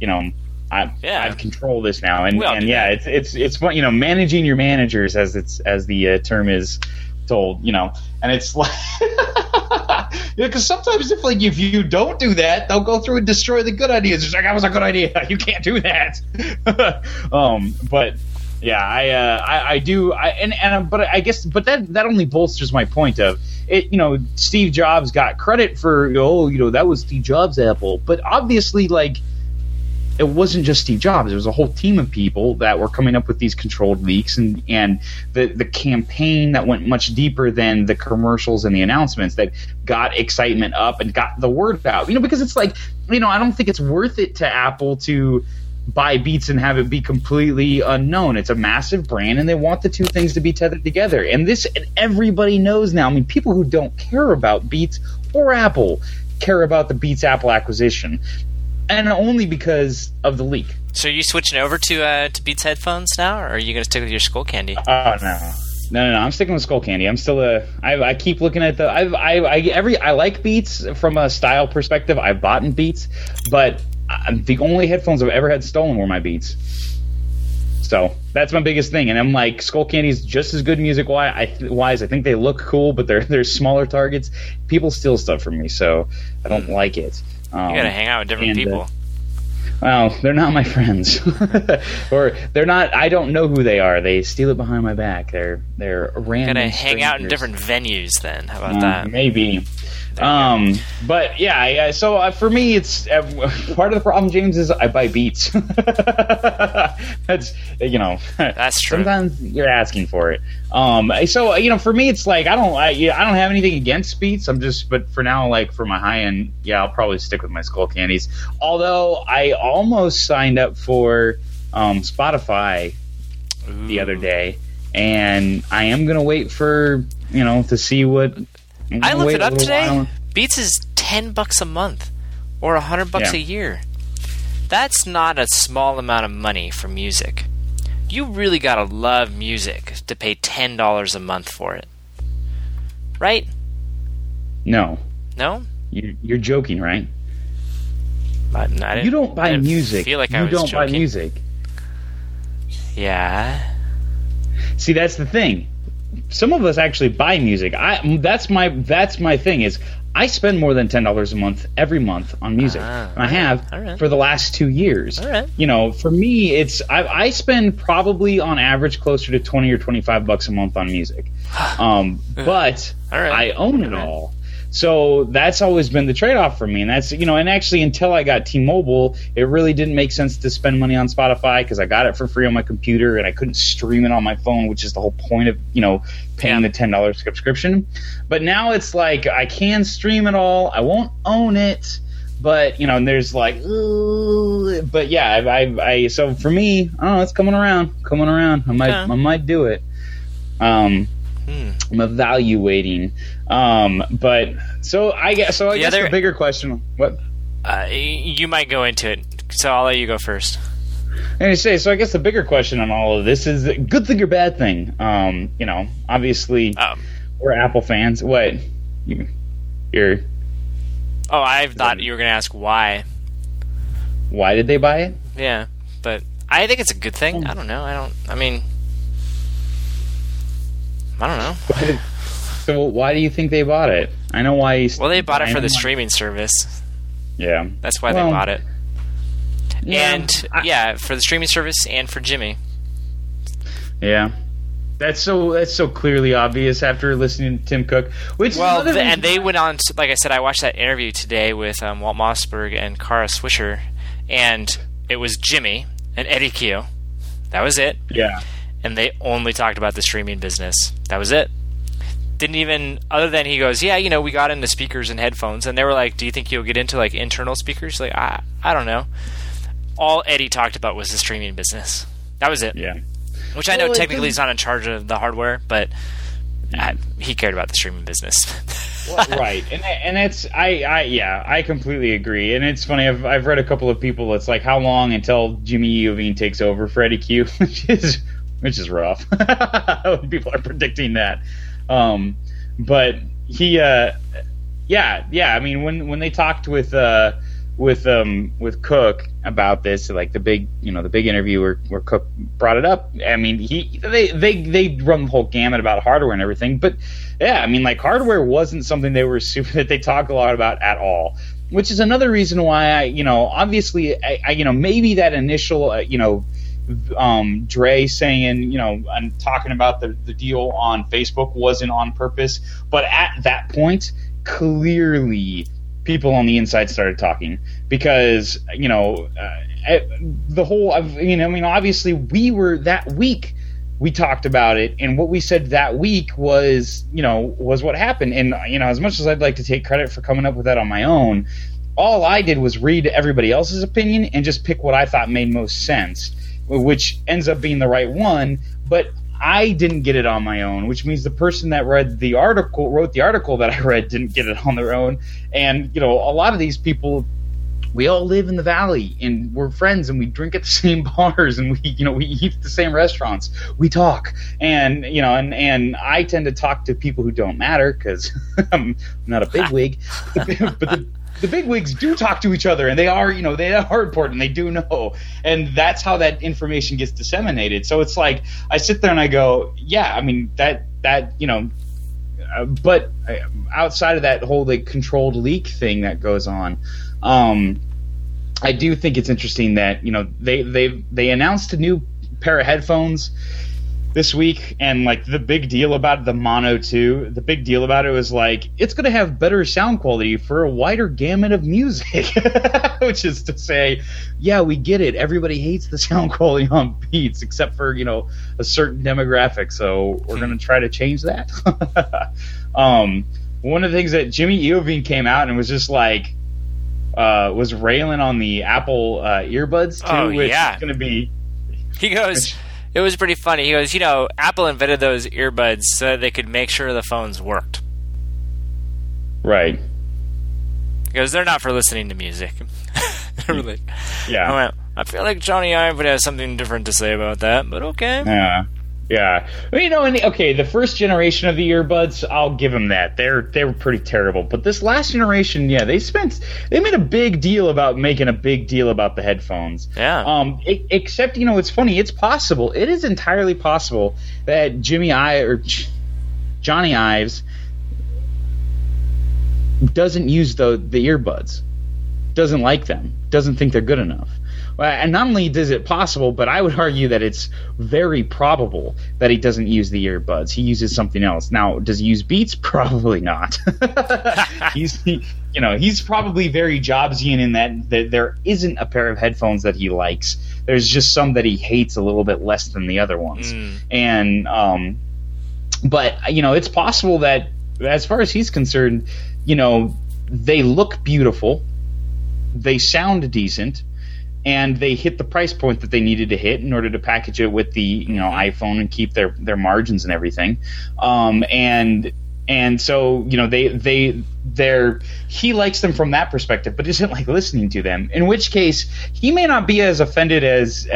Speaker 1: I've controlled this now. And it's fun, managing your managers, as the term is told, and it's like, because sometimes if you don't do that, they'll go through and destroy the good ideas. It's like, that was a good idea. You can't do that. But yeah, I do. But I guess, that only bolsters my point of it. Steve Jobs got credit for, that was Steve Jobs' Apple, but obviously, like, it wasn't just Steve Jobs. It was a whole team of people that were coming up with these controlled leaks, and the campaign that went much deeper than the commercials and the announcements that got excitement up and got the word out. Because it's like, I don't think it's worth it to Apple to buy Beats and have it be completely unknown. It's a massive brand, and they want the two things to be tethered together. And everybody knows now. I mean, people who don't care about Beats or Apple care about the Beats Apple acquisition. And only because of the leak.
Speaker 2: So are you switching over to Beats headphones now, or are you going to stick with your Skullcandy?
Speaker 1: No. I'm sticking with Skullcandy. I'm still I keep looking at I like Beats from a style perspective. I've bought in Beats, but the only headphones I've ever had stolen were my Beats. So that's my biggest thing. And I'm like, Skullcandy's just as good music wise. I think they look cool, but they're smaller targets. People steal stuff from me, so I don't like it.
Speaker 2: You gotta hang out with different people.
Speaker 1: Well, they're not my friends, or they're not. I don't know who they are. They steal it behind my back. They're random.
Speaker 2: You gotta hang out in different venues. Then how about that?
Speaker 1: Maybe. But yeah. So for me, it's part of the problem, James, is I buy Beats. That's
Speaker 2: That's true.
Speaker 1: Sometimes you're asking for it. So for me, it's like I don't have anything against Beats. But for now, like for my high end, I'll probably stick with my Skullcandies. Although I almost signed up for Spotify the other day, and I am gonna wait for to see what.
Speaker 2: I looked it up today. Beats is $10 a month, or $100 a year. That's not a small amount of money for music. You really gotta love music to pay $10 a month for it, right?
Speaker 1: No.
Speaker 2: No?
Speaker 1: You're joking, right?
Speaker 2: You
Speaker 1: don't buy music.
Speaker 2: Feel like
Speaker 1: you
Speaker 2: I was
Speaker 1: don't
Speaker 2: joking.
Speaker 1: buy music.
Speaker 2: Yeah.
Speaker 1: See, that's the thing. Some of us actually buy music. That's my thing is I spend more than $10 a month every month on music. And I have for the last 2 years.
Speaker 2: All right.
Speaker 1: For me, it's I spend probably on average closer to $20 or $25 a month on music. But I own it all. So that's always been the trade-off for me, and that's and actually until I got T-Mobile, it really didn't make sense to spend money on Spotify because I got it for free on my computer and I couldn't stream it on my phone, which is the whole point of paying the $10 subscription. But now it's like I can stream it all. I won't own it, but there's like, but yeah, I so for me, I don't know, it's coming around. I might do it. I'm evaluating. But so I guess the bigger question. What?
Speaker 2: You might go into it, so I'll let you go first.
Speaker 1: And I say, so I guess the bigger question on all of this is good thing or bad thing. Obviously, we're Apple fans. What? You're.
Speaker 2: Oh, I thought you were going to ask why.
Speaker 1: Why did they buy it?
Speaker 2: Yeah, but I think it's a good thing. I don't know. I don't know.
Speaker 1: So why do you think they bought it? I know why.
Speaker 2: Well, they bought it for the streaming service.
Speaker 1: Yeah.
Speaker 2: That's why they bought it. Yeah, and for the streaming service and for Jimmy.
Speaker 1: Yeah. That's so clearly obvious after listening to Tim Cook.
Speaker 2: And they went on to, like I said, I watched that interview today with Walt Mossberg and Kara Swisher, and it was Jimmy and Eddie Q. That was it.
Speaker 1: Yeah.
Speaker 2: And they only talked about the streaming business. That was it. Didn't even, other than he goes, yeah, we got into speakers and headphones, and they were like, do you think you'll get into like internal speakers? Like, I don't know. All Eddie talked about was the streaming business. That was it.
Speaker 1: Yeah.
Speaker 2: Which I know technically he's not in charge of the hardware, but he cared about the streaming business.
Speaker 1: Right, and it's I completely agree. And it's funny. I've read a couple of people. It's like, how long until Jimmy Iovine takes over for Eddie Q, which is rough. People are predicting that. But he, I mean, when they talked with Cook about this, like the big interview where Cook brought it up. I mean, they run the whole gamut about hardware and everything, but yeah, I mean, like hardware wasn't something that they talk a lot about at all, which is another reason why obviously maybe that initial Dre saying and talking about the deal on Facebook wasn't on purpose, but at that point clearly people on the inside started talking because the whole obviously we were that week we talked about it, and what we said that week was what happened. And as much as I'd like to take credit for coming up with that on my own, all I did was read everybody else's opinion and just pick what I thought made most sense, which ends up being the right one. But I didn't get it on my own, which means the person that wrote the article that I read didn't get it on their own. And a lot of these people, we all live in the Valley, and we're friends, and we drink at the same bars, and we eat at the same restaurants. We talk, and and I tend to talk to people who don't matter because I'm not a bigwig, but the bigwigs do talk to each other, and they are important, they do know, and that's how that information gets disseminated. So it's like I sit there and I go, yeah, I mean that but outside of that whole controlled leak thing that goes on, I do think it's interesting that they announced a new pair of headphones this week, and the big deal about the Mono 2, the big deal about it was it's going to have better sound quality for a wider gamut of music, which is to say, yeah, we get it. Everybody hates the sound quality on Beats except for a certain demographic, so we're going to try to change that. One of the things that Jimmy Iovine came out and was just was railing on the Apple earbuds too, which is going to be.
Speaker 2: He goes. It was pretty funny. He goes, Apple invented those earbuds so that they could make sure the phones worked.
Speaker 1: Right.
Speaker 2: He goes, they're not for listening to music. Really?
Speaker 1: Yeah.
Speaker 2: I went, I feel like Johnny Ive would have something different to say about that, but okay.
Speaker 1: Yeah. Yeah. Well, the first generation of the earbuds, I'll give them that. They were pretty terrible. But this last generation, yeah, they made a big deal about making a big deal about the headphones.
Speaker 2: Yeah.
Speaker 1: Except, it's funny. It's possible. It is entirely possible that Johnny Ives doesn't use the earbuds, doesn't like them, doesn't think they're good enough. And not only is it possible, but I would argue that it's very probable that he doesn't use the earbuds. He uses something else. Now, does he use Beats? Probably not. He's probably very Jobsian in that there isn't a pair of headphones that he likes. There's just some that he hates a little bit less than the other ones. And but it's possible that as far as he's concerned, they look beautiful, they sound decent. and they hit the price point that they needed to hit in order to package it with the iPhone and keep their margins and everything. And so, he likes them from that perspective, but isn't like listening to them. In which case, he may not be as offended as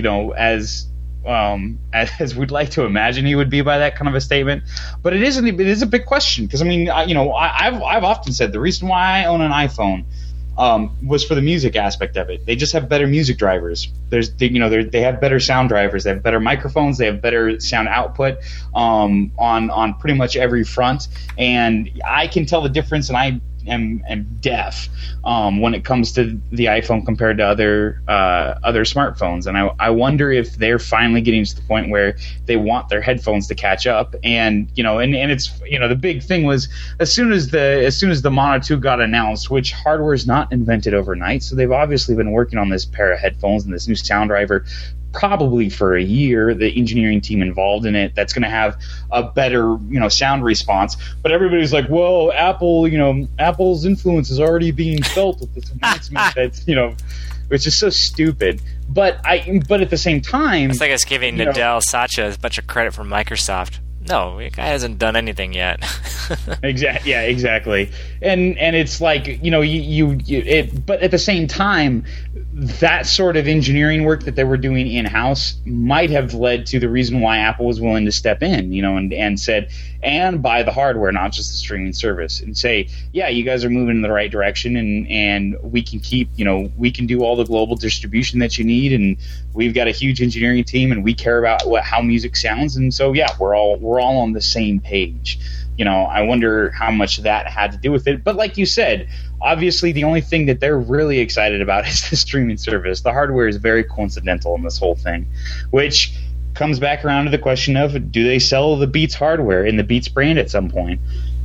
Speaker 1: we'd like to imagine he would be by that kind of a statement. But it is a big question, because I've often said the reason why I own an iPhone was for the music aspect of it. They just have better music drivers. They have better sound drivers. They have better microphones. They have better sound output on pretty much every front. And I can tell the difference, and I am deaf when it comes to the iPhone compared to other smartphones. And I wonder if they're finally getting to the point where they want their headphones to catch up. And it's the big thing was as soon as the Mono 2 got announced, which hardware is not invented overnight, so they've obviously been working on this pair of headphones and this new sound driver probably for a year, the engineering team involved in it, that's going to have a better, sound response. But everybody's like, well, Apple's influence is already being felt with this announcement. That's, which is so stupid. But at the same time,
Speaker 2: it's like us giving Nadal Satya a bunch of credit for Microsoft. No, the guy hasn't done anything yet.
Speaker 1: Exactly. Yeah, exactly. And it's like, but at the same time, that sort of engineering work that they were doing in-house might have led to the reason why Apple was willing to step in, and said, and buy the hardware, not just the streaming service, and say, yeah, you guys are moving in the right direction, and we can keep, we can do all the global distribution that you need, and we've got a huge engineering team, and we care about how music sounds, and so yeah, we're all on the same page. I wonder how much that had to do with it. But like you said, obviously the only thing that they're really excited about is the streaming service. The hardware is very coincidental in this whole thing, which comes back around to the question of, do they sell the Beats hardware in the Beats brand at some point?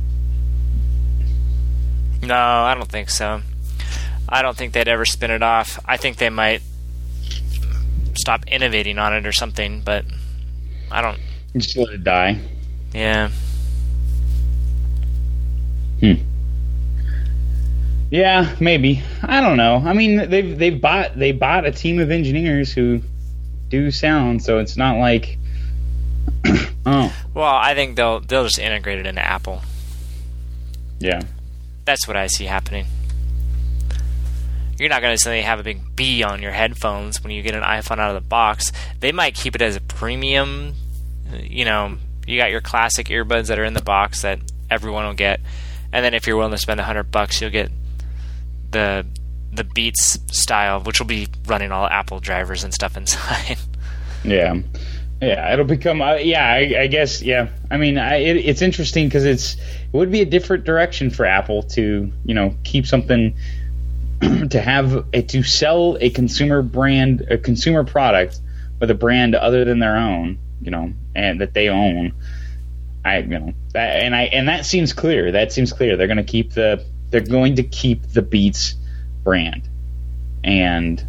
Speaker 2: No, I don't think so. I don't think they'd ever spin it off. I think they might stop innovating on it or something, but I don't...
Speaker 1: Just let it die.
Speaker 2: Yeah.
Speaker 1: Yeah, maybe. I don't know. I mean, they bought a team of engineers who do sound, so it's not like
Speaker 2: oh. Well, I think they'll just integrate it into Apple.
Speaker 1: Yeah.
Speaker 2: That's what I see happening. You're not going to suddenly have a big B on your headphones when you get an iPhone out of the box. They might keep it as a premium. You got your classic earbuds that are in the box that everyone will get, and then if you're willing to spend $100, you'll get the Beats style, which will be running all Apple drivers and stuff inside.
Speaker 1: Yeah, it'll become. I guess. Yeah, I mean, it's interesting because it would be a different direction for Apple to keep something to sell a consumer brand, a consumer product with a brand other than their own, and that they own. That seems clear. They're going to keep the Beats brand, and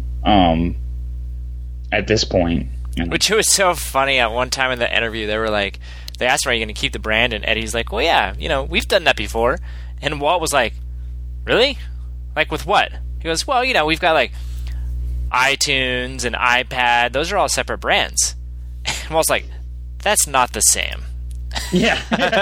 Speaker 1: at this point,
Speaker 2: which was so funny. At one time in the interview, they asked him, "Are you going to keep the brand?" And Eddie's like, "Well, yeah, we've done that before." And Walt was like, "Really? Like with what?" He goes, "Well, we've got like iTunes and iPad. Those are all separate brands." And Walt's like, "That's not the same."
Speaker 1: Yeah.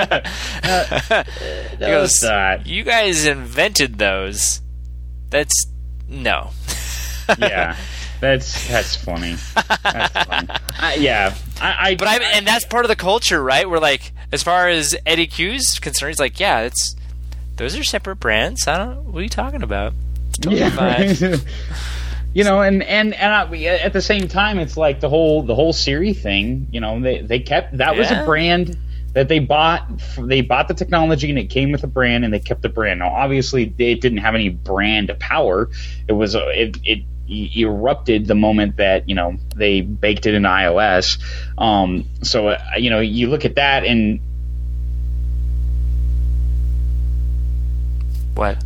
Speaker 2: He goes, "You guys invented those. That's no."
Speaker 1: Yeah, that's funny. That's funny.
Speaker 2: And that's part of the culture, right? We're like, as far as Eddie Q's concerned, he's like, yeah, those are separate brands. What are you talking about? It's totally fine.
Speaker 1: And at the same time, it's like the whole Siri thing. They kept that was a brand that they bought. They bought the technology, and it came with a brand, and they kept the brand. Now, obviously, it didn't have any brand power. It was it erupted the moment that they baked it into iOS. So you look at that and
Speaker 2: what?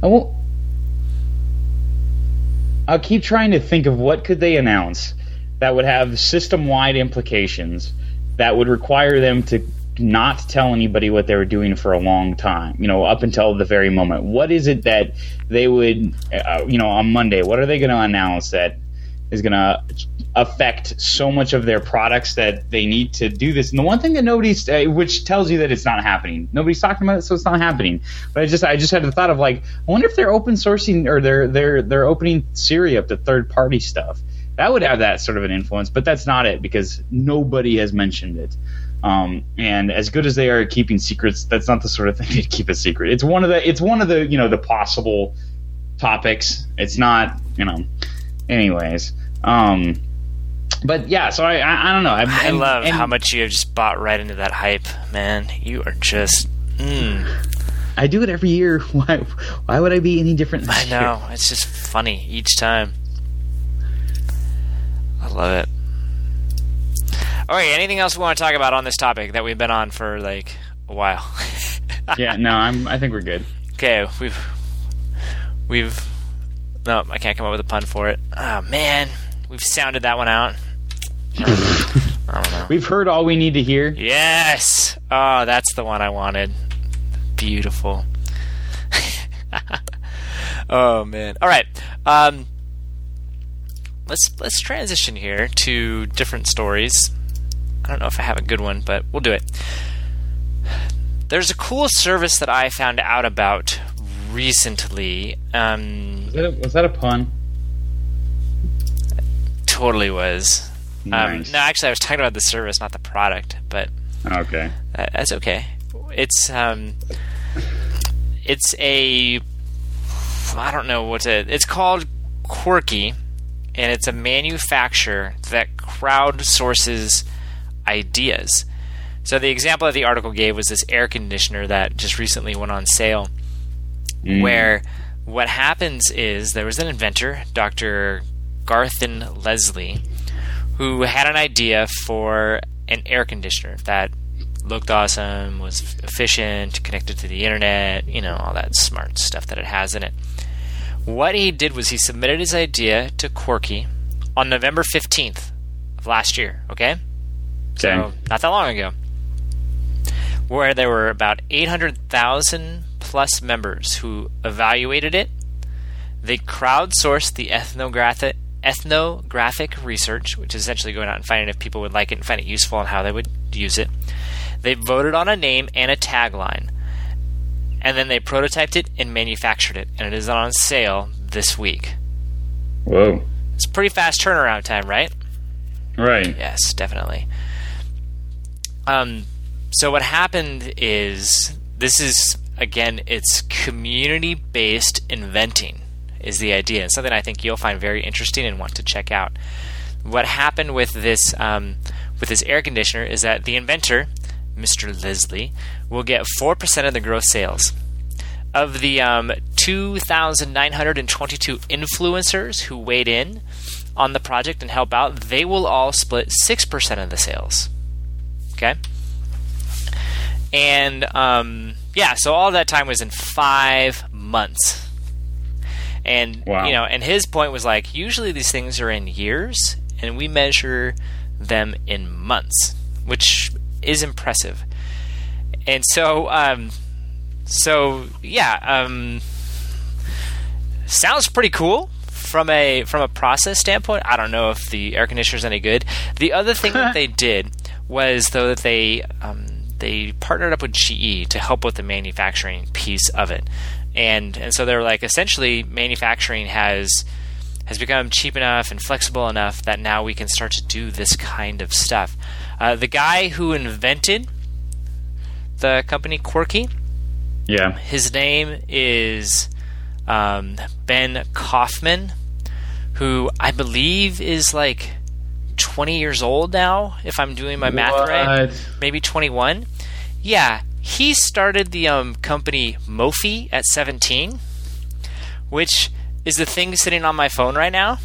Speaker 1: I'll keep trying to think of what could they announce that would have system-wide implications that would require them to not tell anybody what they were doing for a long time, up until the very moment. What is it that they would, on Monday, what are they going to announce that is going to affect so much of their products that they need to do this. And the one thing that nobody's, which tells you that it's not happening. Nobody's talking about it, so it's not happening. But I just had the thought of like, I wonder if they're open sourcing or they're opening Siri up to third party stuff. That would have that sort of an influence, but that's not it because nobody has mentioned it. And as good as they are at keeping secrets, that's not the sort of thing to keep a secret. It's one of the the possible topics. It's not, anyways. But yeah, so I don't know.
Speaker 2: I love how much you have just bought right into that hype, man. You are just.
Speaker 1: I do it every year. Why would I be any different this year?
Speaker 2: I know. It's just funny each time. I love it. All right, anything else we want to talk about on this topic that we've been on for like a while?
Speaker 1: Yeah, no, I think we're good.
Speaker 2: Okay, we've no, I can't come up with a pun for it. Oh man, we've sounded that one out. I don't know.
Speaker 1: We've heard all we need to hear.
Speaker 2: Yes. Oh, that's the one I wanted. Beautiful. Oh man. All right. Let's transition here to different stories. I don't know if I have a good one, but we'll do it. There's a cool service that I found out about recently.
Speaker 1: Was that a pun?
Speaker 2: Totally was.
Speaker 1: Nice.
Speaker 2: No, actually, I was talking about the service, not the product. But
Speaker 1: okay,
Speaker 2: that's okay. It's a, I don't know what it's called, Quirky, and it's a manufacturer that crowdsources ideas. So the example that the article gave was this air conditioner that just recently went on sale, where what happens is there was an inventor, Dr. Garthen Leslie, who had an idea for an air conditioner that looked awesome, was efficient, connected to the internet, all that smart stuff that it has in it. What he did was he submitted his idea to Quirky on November 15th of last year, okay? So, not that long ago. Where there were about 800,000 plus members who evaluated it. They crowdsourced the ethnographic research, which is essentially going out and finding if people would like it and find it useful and how they would use it. They voted on a name and a tagline. And then they prototyped it and manufactured it. And it is on sale this week.
Speaker 1: Whoa.
Speaker 2: It's a pretty fast turnaround time, right?
Speaker 1: Right.
Speaker 2: Yes, definitely. So what happened is, this is, again, it's community-based inventing is the idea. It's something I think you'll find very interesting and want to check out. What happened with this air conditioner is that the inventor, Mr. Leslie, will get 4% of the gross sales. Of the 2,922 influencers who weighed in on the project and help out, they will all split 6% of the sales. Okay? And, so all that time was in 5 months. And,
Speaker 1: wow.
Speaker 2: And his point was like, usually these things are in years, and we measure them in months, which is impressive. And so, sounds pretty cool from a process standpoint. I don't know if the air conditioner is any good. The other thing that they did was, though, that they partnered up with GE to help with the manufacturing piece of it, and so they're like, essentially, manufacturing has become cheap enough and flexible enough that now we can start to do this kind of stuff. The guy who invented the company Quirky, his name is Ben Kaufman, who I believe is like 20 years old now, if I'm doing my math right. Maybe 21. Yeah, he started the company Mophie at 17, which is the thing sitting on my phone right now.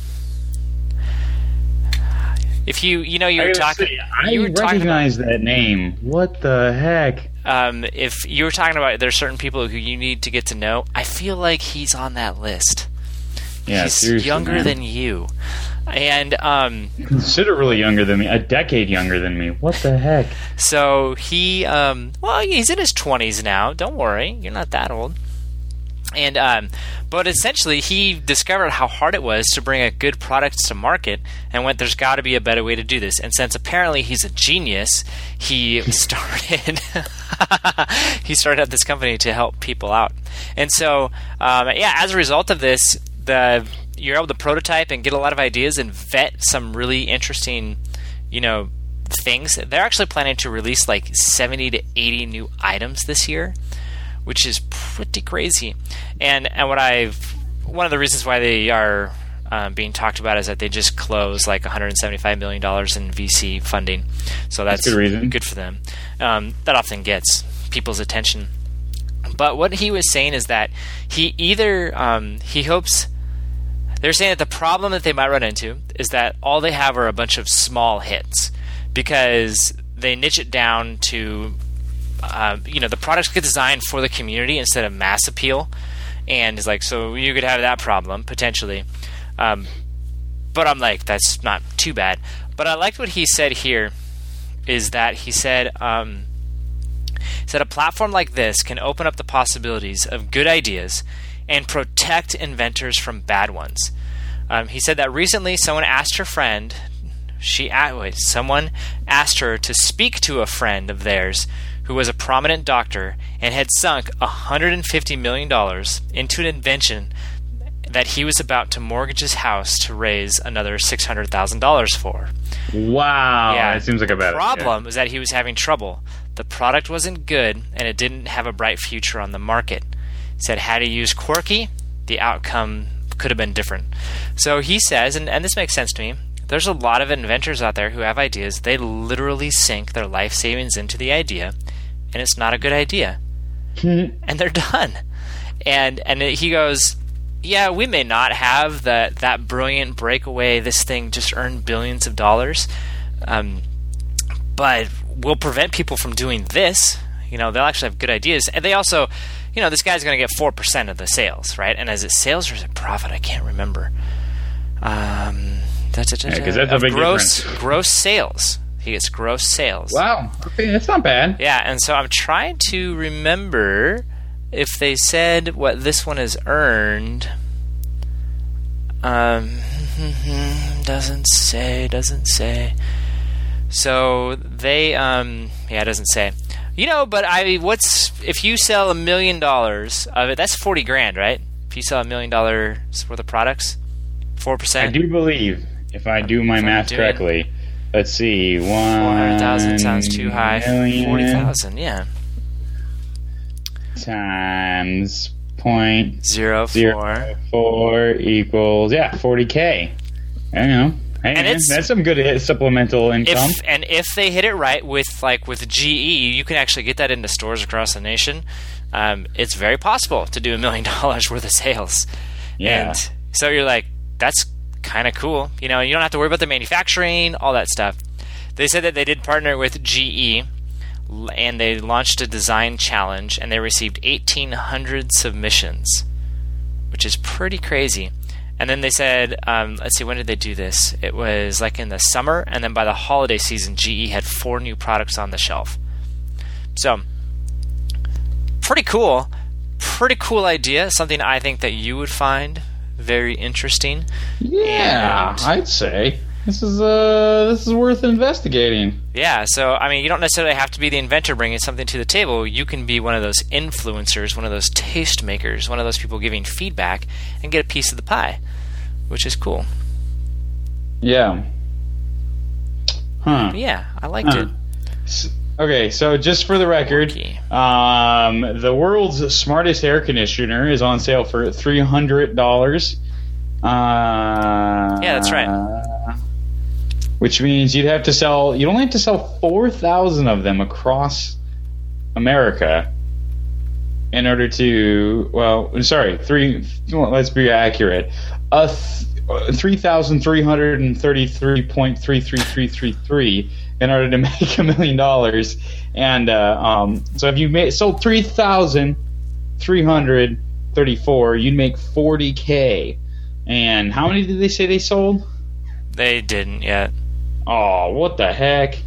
Speaker 2: If you were talking,
Speaker 1: I recognize that name. What the heck?
Speaker 2: If you were talking about, there's certain people who you need to get to know. I feel like he's on that list.
Speaker 1: Yeah,
Speaker 2: he's
Speaker 1: seriously,
Speaker 2: younger than you, and
Speaker 1: considerably younger than me, a decade younger than me. What the heck?
Speaker 2: So he, he's in his 20s now. Don't worry, you're not that old. And but essentially, he discovered how hard it was to bring a good product to market, and went, "There's got to be a better way to do this." And since apparently he's a genius, he started up this company to help people out. And so, as a result of this, you're able to prototype and get a lot of ideas and vet some really interesting, things. They're actually planning to release like 70 to 80 new items this year, which is pretty crazy. And one of the reasons why they are being talked about is that they just closed like $175 million in VC funding. So that's
Speaker 1: good reason.
Speaker 2: Good for them. That often gets people's attention. But what he was saying is that he hopes. They're saying that the problem that they might run into is that all they have are a bunch of small hits, because they niche it down to the products get designed for the community instead of mass appeal, and it's like, so you could have that problem potentially. But I'm like, that's not too bad. But I liked what he said here, is that he said a platform like this can open up the possibilities of good ideas and protect inventors from bad ones. He said that recently someone asked her to speak to a friend of theirs who was a prominent doctor and had sunk $150 million into an invention that he was about to mortgage his house to raise another $600,000 for.
Speaker 1: Wow.
Speaker 2: Yeah.
Speaker 1: That seems like a bad idea.
Speaker 2: The problem was that he was having trouble. The product wasn't good, and it didn't have a bright future on the market. He said, had he used Quirky, the outcome could have been different. So he says, and this makes sense to me, there's a lot of inventors out there who have ideas. They literally sink their life savings into the idea, and it's not a good idea. And they're done. And he goes, yeah, we may not have that brilliant breakaway, this thing just earned billions of dollars, but we'll prevent people from doing this. They'll actually have good ideas. And they also, this guy's going to get 4% of the sales, right? And is it sales or is it profit? I can't remember.
Speaker 1: Because that's a big difference.
Speaker 2: Gross sales. He gets gross sales.
Speaker 1: Wow. Okay, that's not bad.
Speaker 2: Yeah, and so I'm trying to remember if they said what this one has earned. Doesn't say. So they, it doesn't say. But if you sell $1 million of it, that's $40,000, right? If you sell $1 million worth of products, 4%.
Speaker 1: I do believe, if I do my math correctly, let's see,
Speaker 2: 400,000 sounds too high. 40,000, yeah.
Speaker 1: Times 0.04 equals 40K. I don't know. Hey, that's some good supplemental income.
Speaker 2: If they hit it right with GE, you can actually get that into stores across the nation. It's very possible to do $1 million worth of sales.
Speaker 1: Yeah.
Speaker 2: And so you're like, that's kind of cool. You don't have to worry about the manufacturing, all that stuff. They said that they did partner with GE, and they launched a design challenge, and they received 1,800 submissions, which is pretty crazy. And then they said, let's see, when did they do this? It was like in the summer, and then by the holiday season, GE had 4 new products on the shelf. So, pretty cool. Pretty cool idea. Something I think that you would find very interesting.
Speaker 1: Yeah, I'd say. This is worth investigating.
Speaker 2: Yeah, so, you don't necessarily have to be the inventor bringing something to the table. You can be one of those influencers, one of those taste makers, one of those people giving feedback, and get a piece of the pie, which is cool.
Speaker 1: Yeah. Huh.
Speaker 2: Yeah, I liked it.
Speaker 1: Okay, so just for the record, the world's smartest air conditioner is on sale for $300.
Speaker 2: Yeah, that's right.
Speaker 1: Which means you'd only have to sell 4,000 of them across America in order to, let's be accurate, 3,333.33333 in order to make $1 million. And so if you sold 3,334, you'd make $40K. And how many did they say they sold?
Speaker 2: They didn't yet.
Speaker 1: Oh, what the heck?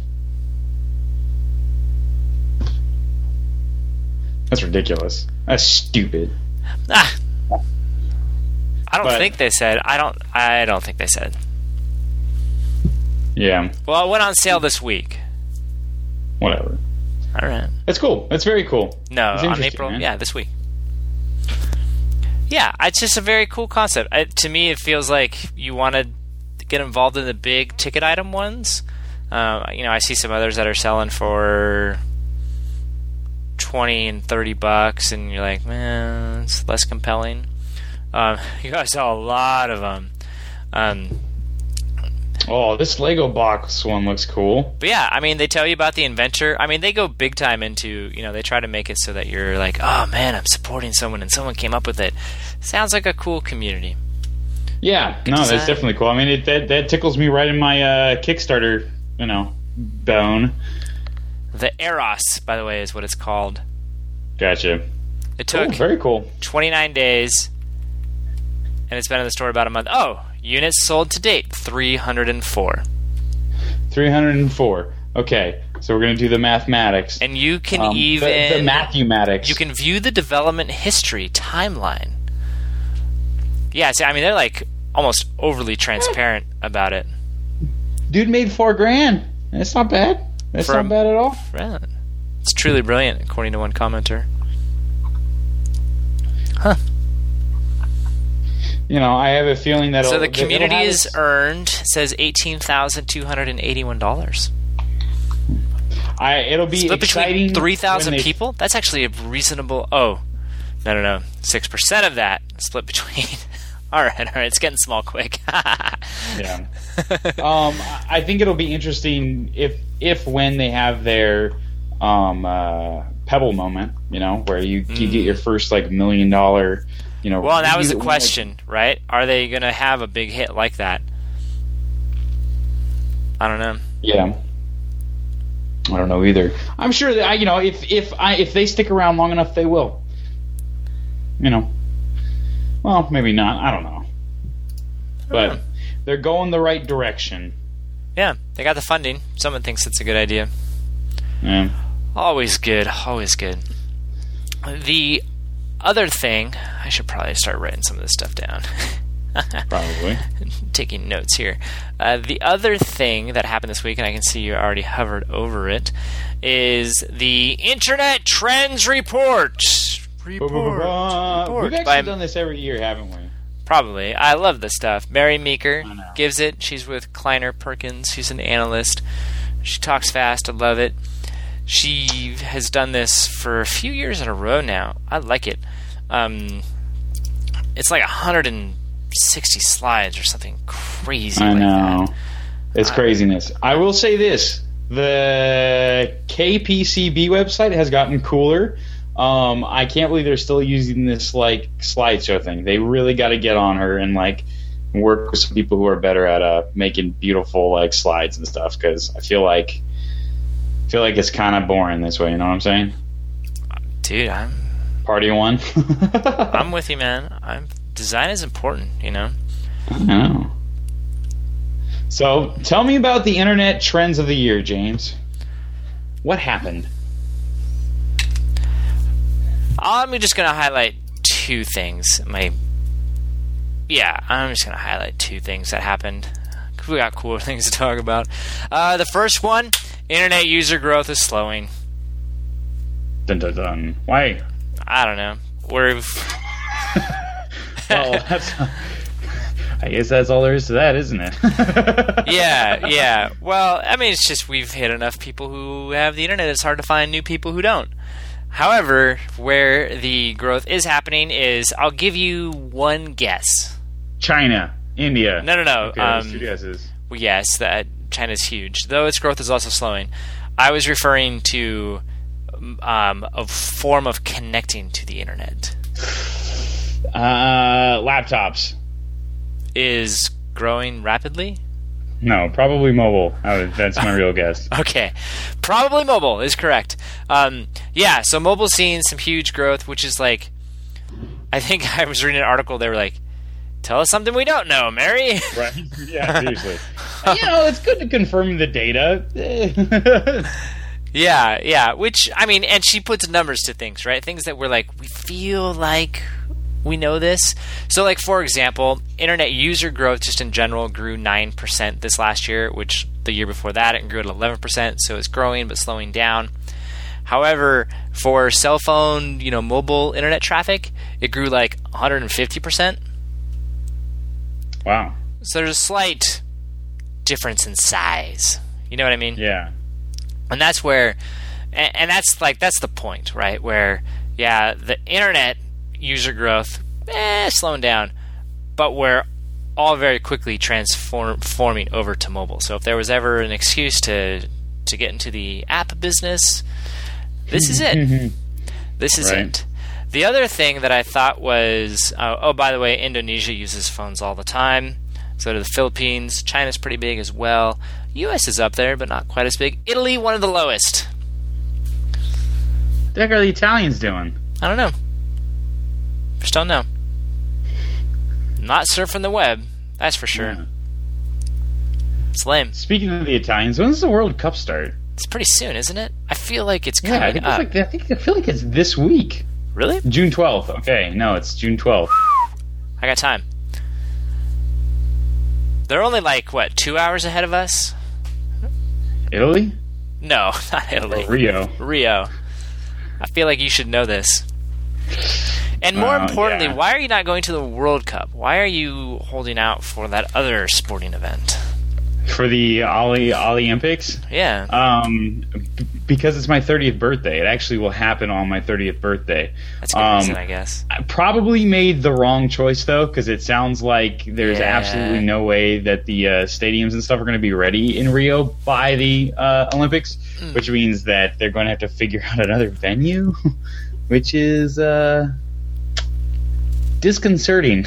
Speaker 1: That's ridiculous. That's stupid.
Speaker 2: I don't think they said. I don't think they said.
Speaker 1: Yeah.
Speaker 2: Well, it went on sale this week.
Speaker 1: Whatever.
Speaker 2: All right.
Speaker 1: It's cool. It's very cool.
Speaker 2: No, on April. Man. Yeah, this week. Yeah, it's just a very cool concept. To me, it feels like you want to get involved in the big ticket item ones. I see some others that are selling for $20 and $30, and you're like, man, it's less compelling. You guys saw a lot of them.
Speaker 1: This Lego box one looks cool.
Speaker 2: But yeah, I mean, they tell you about the inventor. I mean, they go big time into, they try to make it so that you're like, oh man, I'm supporting someone and someone came up with it. Sounds like a cool community.
Speaker 1: Yeah, that's definitely cool. I mean, that tickles me right in my Kickstarter, bone.
Speaker 2: The Eros, by the way, is what it's called.
Speaker 1: Gotcha.
Speaker 2: It took
Speaker 1: very cool.
Speaker 2: 29 days, and it's been in the store about a month. Oh, units sold to date, 304.
Speaker 1: 304. Okay, so we're going to do the mathematics.
Speaker 2: And you can the
Speaker 1: mathematics.
Speaker 2: You can view the development history timeline. Yeah, see, I mean, they're like almost overly transparent about it.
Speaker 1: Dude made $4,000. That's not bad. That's not bad at all.
Speaker 2: Right. It's truly brilliant, according to one commenter. Huh.
Speaker 1: I have a feeling that.
Speaker 2: So the community is earned, says $18,281.
Speaker 1: It'll be
Speaker 2: split
Speaker 1: exciting
Speaker 2: between 3,000 people. That's actually a reasonable. Oh, no, 6% of that split between. All right, it's getting small quick.
Speaker 1: Yeah. I think it'll be interesting if when they have their Pebble moment, where you get your first $1 million. Well,
Speaker 2: that was the question, right? Are they going to have a big hit like that? I don't know.
Speaker 1: Yeah. I don't know either. I'm sure that if they stick around long enough, they will. Well, maybe not. I don't know. But they're going the right direction.
Speaker 2: Yeah, they got the funding. Someone thinks it's a good idea.
Speaker 1: Yeah.
Speaker 2: Always good. Always good. The other thing, I should probably start writing some of this stuff down.
Speaker 1: Probably.
Speaker 2: Taking notes here. The other thing that happened this week, and I can see you already hovered over it, is the Internet Trends Report.
Speaker 1: We've actually done this every year, haven't we?
Speaker 2: Probably. I love this stuff. Mary Meeker gives it. She's with Kleiner Perkins. She's an analyst. She talks fast. I love it. She has done this for a few years in a row now. I like it. It's like 160 slides or something crazy
Speaker 1: I
Speaker 2: like
Speaker 1: know.
Speaker 2: that.
Speaker 1: It's craziness. I will say this. The KPCB website has gotten cooler. I can't believe they're still using this slideshow thing. They really got to get on her and work with some people who are better at making beautiful slides and stuff. Because I feel like it's kind of boring this way. You know what I'm saying?
Speaker 2: Dude,
Speaker 1: party one.
Speaker 2: I'm with you, man. Design is important.
Speaker 1: I know. So tell me about the internet trends of the year, James. What happened?
Speaker 2: I'm just going to highlight two things. I'm just going to highlight two things that happened. We got cooler things to talk about. The first one, internet user growth is slowing.
Speaker 1: Dun dun dun. Why?
Speaker 2: I don't know.
Speaker 1: I guess that's all there is to that, isn't it?
Speaker 2: Yeah. Well, I mean, it's just we've hit enough people who have the internet. It's hard to find new people who don't. However, where the growth is happening is, I'll give you one guess.
Speaker 1: China, India.
Speaker 2: No.
Speaker 1: Okay, 2 guesses.
Speaker 2: Well, yes, that China's huge, though its growth is also slowing. I was referring to a form of connecting to the internet.
Speaker 1: Laptops.
Speaker 2: Is growing rapidly?
Speaker 1: No, probably mobile. That's my real guess.
Speaker 2: Okay. Probably mobile is correct. So mobile's seeing some huge growth, which is I think I was reading an article, they were like, tell us something we don't know, Mary.
Speaker 1: Right. Yeah, seriously. It's good to confirm the data.
Speaker 2: Yeah. Which, I mean, and she puts numbers to things, right? Things that we're we feel like we know this. So, like, for example, internet user growth just in general grew 9% this last year, which the year before that it grew at 11%, so it's growing but slowing down. However, for cell phone, mobile internet traffic, it grew like 150%.
Speaker 1: Wow.
Speaker 2: So there's a slight difference in size. You know what I mean?
Speaker 1: Yeah.
Speaker 2: And that's where, and that's the point, right? Where, yeah, the internet user growth, slowing down, but we're all very quickly transforming over to mobile. So if there was ever an excuse to get into the app business, this is it. This is it. The other thing that I thought was, by the way, Indonesia uses phones all the time. So do the Philippines. China's pretty big as well. U.S. is up there, but not quite as big. Italy, one of the lowest.
Speaker 1: What the heck are the Italians doing?
Speaker 2: I don't know. Just don't know. Not surfing the web, that's for sure. Yeah. It's lame.
Speaker 1: Speaking of the Italians, when does the World Cup start?
Speaker 2: It's pretty soon, isn't it? I feel like it's coming up.
Speaker 1: I feel like it's this week.
Speaker 2: Really?
Speaker 1: June 12th. Okay, no, it's June 12th.
Speaker 2: I got time. They're only 2 hours ahead of us?
Speaker 1: Italy?
Speaker 2: No, not Italy.
Speaker 1: Rio.
Speaker 2: I feel like you should know this. And more importantly, why are you not going to the World Cup? Why are you holding out for that other sporting event?
Speaker 1: For the Olympics?
Speaker 2: Yeah.
Speaker 1: Because it's my 30th birthday. It actually will happen on my 30th birthday.
Speaker 2: That's a good reason, I guess.
Speaker 1: I probably made the wrong choice, though, because it sounds like there's absolutely no way that the stadiums and stuff are going to be ready in Rio by the Olympics, which means that they're going to have to figure out another venue, which is disconcerting.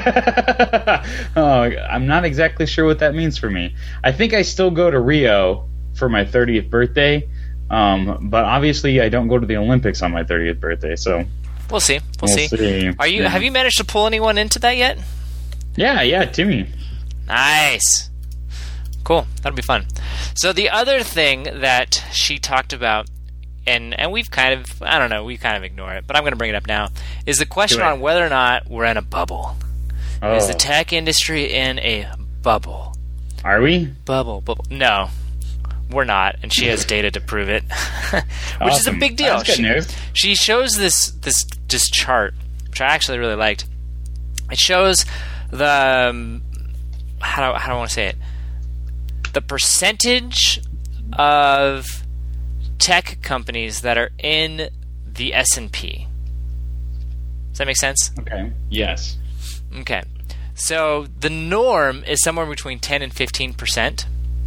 Speaker 1: I'm not exactly sure what that means for me. I think I still go to Rio for my 30th birthday, but obviously I don't go to the Olympics on my 30th birthday. So
Speaker 2: we'll see. We'll see. Are you? Have you managed to pull anyone into that yet?
Speaker 1: Yeah, Timmy.
Speaker 2: Nice. Cool. That'll be fun. So the other thing that she talked about, and we've kind of, I don't know, we kind of ignore it, but I'm going to bring it up now, is the question on whether or not we're in a bubble. Oh. Is the tech industry in a bubble?
Speaker 1: Are we?
Speaker 2: Bubble. No, we're not, and she has data to prove it, which is a big deal.
Speaker 1: That's good news.
Speaker 2: She shows this chart, which I actually really liked. It shows the, how do I want to say it? The percentage of tech companies that are in the S&P. Does that make sense?
Speaker 1: Okay. Yes.
Speaker 2: Okay. So the norm is somewhere between 10 and 15%.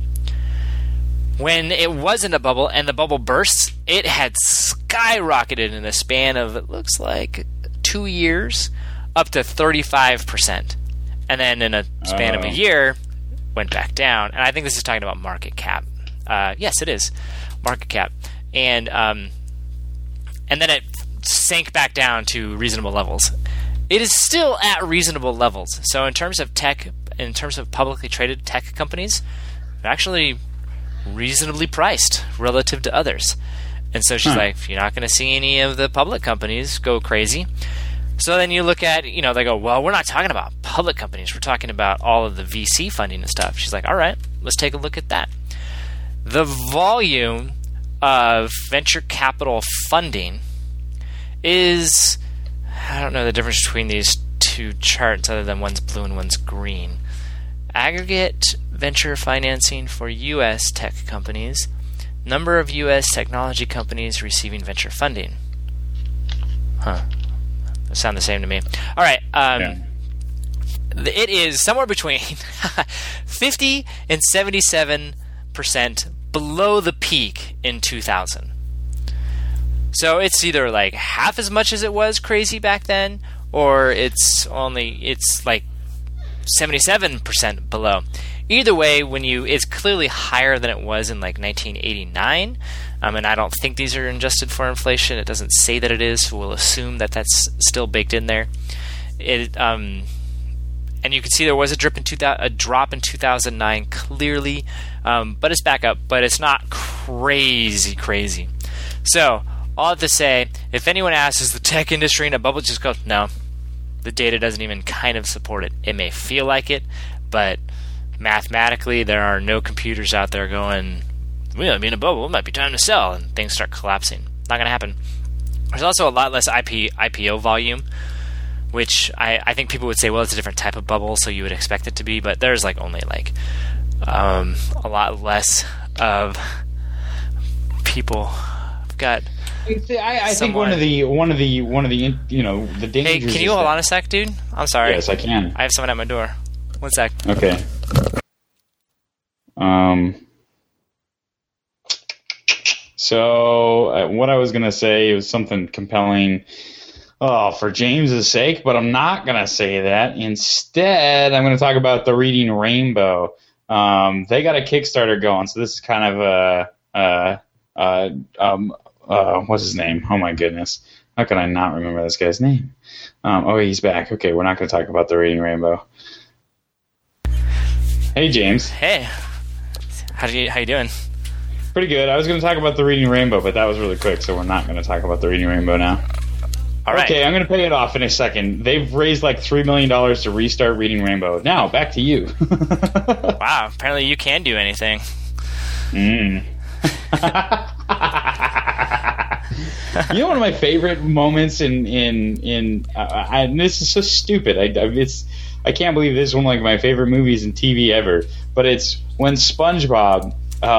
Speaker 2: When it wasn't a bubble and the bubble bursts, it had skyrocketed in a span of, it looks like, 2 years, up to 35%. And then in a span of a year, went back down. And I think this is talking about market cap. Yes, it is. Market cap. And then it sank back down to reasonable levels. It is still at reasonable levels. So in terms of tech, in terms of publicly traded tech companies, they're actually reasonably priced relative to others. And so she's like, you're not going to see any of the public companies go crazy. So then you look at, they go, well, we're not talking about public companies. We're talking about all of the VC funding and stuff. She's like, all right, let's take a look at that. The volume of venture capital funding is, I don't know the difference between these two charts other than one's blue and one's green. Aggregate venture financing for U.S. tech companies, number of U.S. technology companies receiving venture funding. They sound the same to me. All right. It is somewhere between 50 and 77% below the peak in 2000. So it's either like half as much as it was crazy back then, or it's like 77% below. Either way, it's clearly higher than it was in like 1989. And I don't think these are adjusted for inflation. It doesn't say that it is, so we'll assume that that's still baked in there. And you can see there was a drop in 2009 clearly, but it's back up. But it's not crazy. So all I have to say, if anyone asks, is the tech industry in a bubble? Just go, no, the data doesn't even kind of support it. It may feel like it, but mathematically, there are no computers out there going, we might be in a bubble, it might be time to sell, and things start collapsing. Not going to happen. There's also a lot less IPO volume, which I think people would say, well, it's a different type of bubble, so you would expect it to be, but there's only a lot less of people. I've got.
Speaker 1: I think one of the the dangers.
Speaker 2: Hey, can you hold on a sec, dude? I'm sorry.
Speaker 1: Yes, I can.
Speaker 2: I have someone at my door. 1 sec.
Speaker 1: Okay. So what I was gonna say was something compelling. For James's sake, but I'm not going to say that. Instead, I'm going to talk about the Reading Rainbow. They got a Kickstarter going, so this is kind of what's his name? Oh my goodness. How can I not remember this guy's name? He's back. Okay, we're not going to talk about the Reading Rainbow. Hey, James.
Speaker 2: Hey. How you doing?
Speaker 1: Pretty good. I was going to talk about the Reading Rainbow, but that was really quick, so we're not going to talk about the Reading Rainbow now.
Speaker 2: All right.
Speaker 1: Okay, I'm going to pay it off in a second. They've raised $3 million to restart Reading Rainbow. Now, back to you.
Speaker 2: Wow, apparently you can do anything.
Speaker 1: You know, one of my favorite moments in this is so stupid. I can't believe this is one of my favorite movies in TV ever. But it's when SpongeBob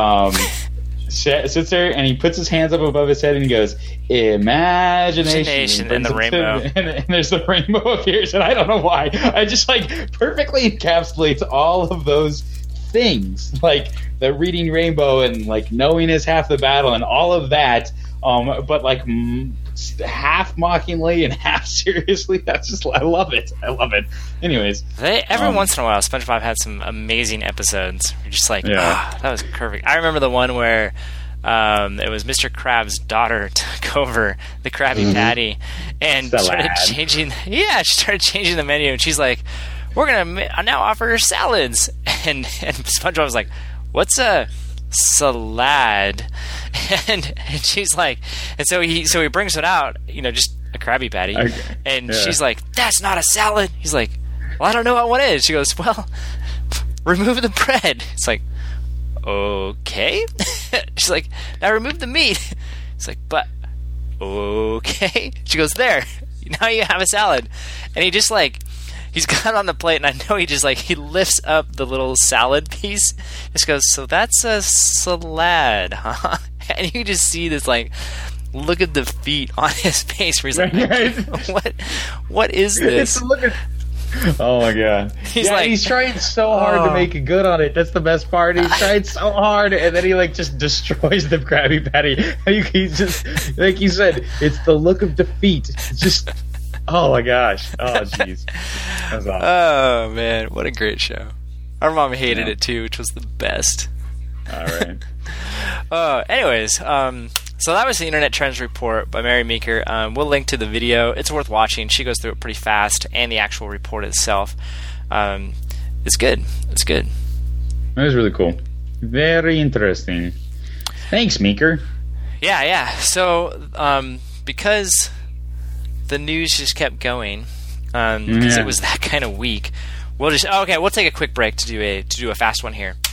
Speaker 1: sits there and he puts his hands up above his head and he goes, imagination,
Speaker 2: and the rainbow,
Speaker 1: and there's the rainbow appears, and I don't know why. I just perfectly encapsulates all of those things, the Reading Rainbow and knowing is half the battle and all of that, but half mockingly and half seriously. That's just, I love it. Anyways,
Speaker 2: every once in a while, SpongeBob had some amazing episodes. You're just that was perfect. I remember the one where it was Mr. Krabs' daughter took over the Krabby Patty and started changing the menu, and she's like, we're gonna now offer salads, and SpongeBob was like, what's a salad? And she's like, and so he brings it out, just a Krabby Patty, and she's like, that's not a salad. He's like, well, I don't know what one is. She goes, well, remove the bread. It's like, okay. She's like, now remove the meat. It's like, but okay. She goes, there, now you have a salad. And he just he's got on the plate, and I know he just he lifts up the little salad piece. Just goes, so that's a salad, huh? And you just see this look at the feet on his face where he's like, what is this?
Speaker 1: Oh my god. He's trying so hard to make it good on it. That's the best part. He's trying so hard, and then he just destroys the Krabby Patty. He's just, like you said, it's the look of defeat. It's just, oh my gosh. Oh jeez. That was awesome.
Speaker 2: Oh man, what a great show. Our mom hated it too, which was the best.
Speaker 1: All right.
Speaker 2: Anyways, so that was the Internet Trends Report by Mary Meeker. We'll link to the video. It's worth watching. She goes through it pretty fast, and the actual report itself. It's good. It's good.
Speaker 1: That was really cool. Very interesting. Thanks, Meeker.
Speaker 2: Yeah. So, because the news just kept going, because it was that kind of week, we'll take a quick break to do a fast one here.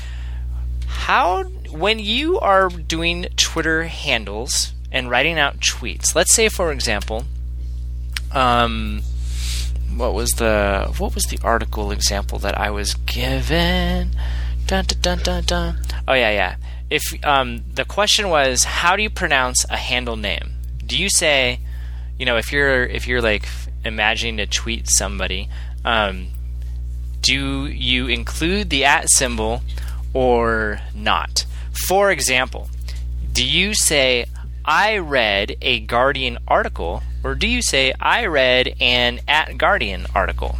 Speaker 2: When you are doing Twitter handles and writing out tweets, let's say, for example, what was the article example that I was given? Dun, dun, dun, dun, dun. Oh yeah. If the question was, how do you pronounce a handle name? Do you say, if you're imagining to tweet somebody, do you include the @ symbol or not? For example, do you say, I read a Guardian article, or do you say, I read an @Guardian article?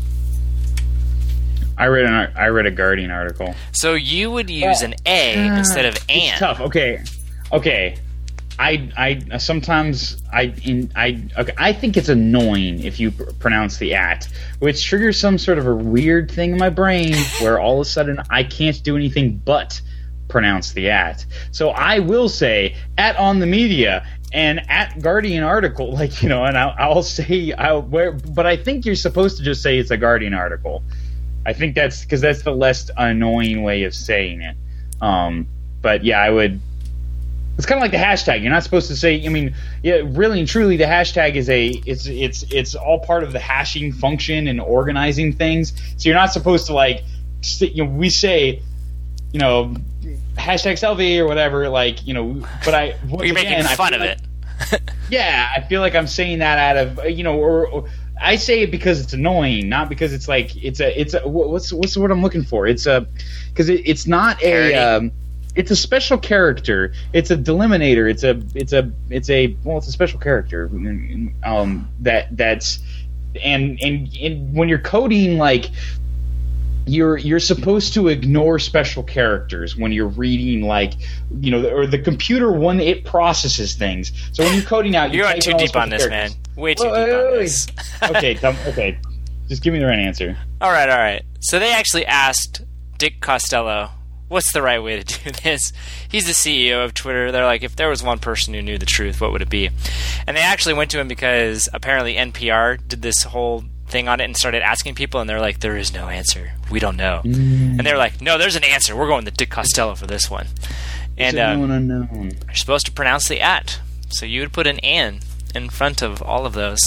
Speaker 1: I read a Guardian article.
Speaker 2: So you would use an A instead of an.
Speaker 1: It's tough. Okay. I sometimes I think it's annoying if you pronounce the @ which triggers some sort of a weird thing in my brain where all of a sudden I can't do anything but pronounce the @ So I will say @on the media and @Guardian article, like, you know, and I'll say but I think you're supposed to just say it's a Guardian article. I think that's because that's the less annoying way of saying it. But yeah, I would. It's kind of like the hashtag. You're not supposed to say. I mean, yeah, really and truly, the hashtag is it's all part of the hashing function and organizing things. So you're not supposed to we say, you know, hashtag selfie or whatever, like, you know. But
Speaker 2: you're making fun of it.
Speaker 1: Yeah, I feel like I'm saying that out of, you know, or I say it because it's annoying, not because it's like it's a what's the word I'm looking for? It's because it's not a. It's a special character. It's a delimitator. It's a special character. That's when you're coding, like, you're supposed to ignore special characters when you're reading, like, you know, or the computer when it processes things. So when you're coding out,
Speaker 2: you're too deep on this, man. Way too deep on this.
Speaker 1: Okay. Just give me the right answer.
Speaker 2: All right. So they actually asked Dick Costello, what's the right way to do this? He's the CEO of Twitter. They're like, if there was one person who knew the truth, what would it be? And they actually went to him because apparently NPR did this whole thing on it and started asking people, and they're like, there is no answer. We don't know. And they're like, no, there's an answer. We're going to Dick Costello for this one. And
Speaker 1: unknown.
Speaker 2: You're supposed to pronounce the @ So you would put an "an" in front of all of those.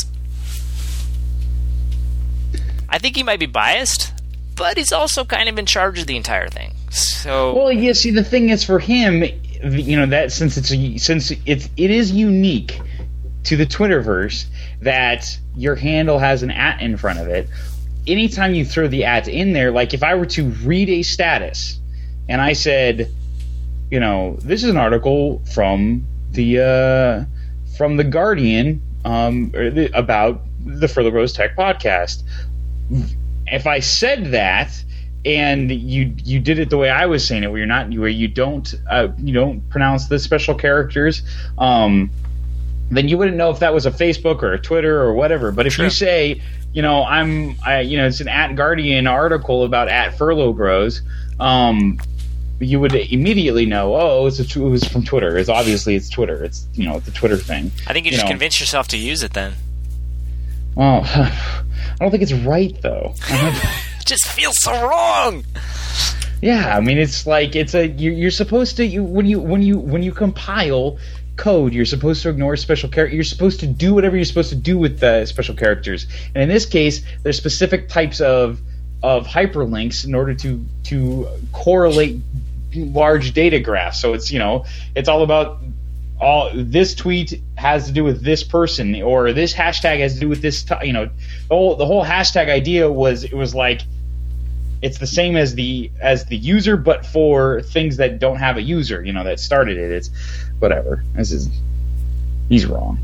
Speaker 2: I think he might be biased, but he's also kind of in charge of the entire thing. So,
Speaker 1: well, yeah. See, the thing is, for him, you know, that since it is unique to the Twitterverse that your handle has an @ in front of it. Anytime you throw the @ in there, like if I were to read a status and I said, you know, this is an article from the Guardian about the For the Rose Tech podcast. If I said that, and you did it the way I was saying it, where you don't pronounce the special characters, then you wouldn't know if that was a Facebook or a Twitter or whatever. But if you say, you know, it's an @Guardian article about @Furlough Bros, you would immediately know, it was from Twitter. It's Twitter. It's, you know, the Twitter thing.
Speaker 2: I think you just convince yourself to use it then.
Speaker 1: Well, I don't think it's right though.
Speaker 2: It just feels so wrong.
Speaker 1: Yeah, I mean, it's like you're supposed to when you compile code, you're supposed to ignore special character. You're supposed to do whatever you're supposed to do with the special characters. And in this case, there's specific types of hyperlinks in order to correlate large data graphs. So it's, you know, it's all about this tweet has to do with this person, or this hashtag has to do with this. You know, the whole hashtag idea was, it was like, it's the same as the user, but for things that don't have a user, you know, that started it. It's whatever. He's wrong.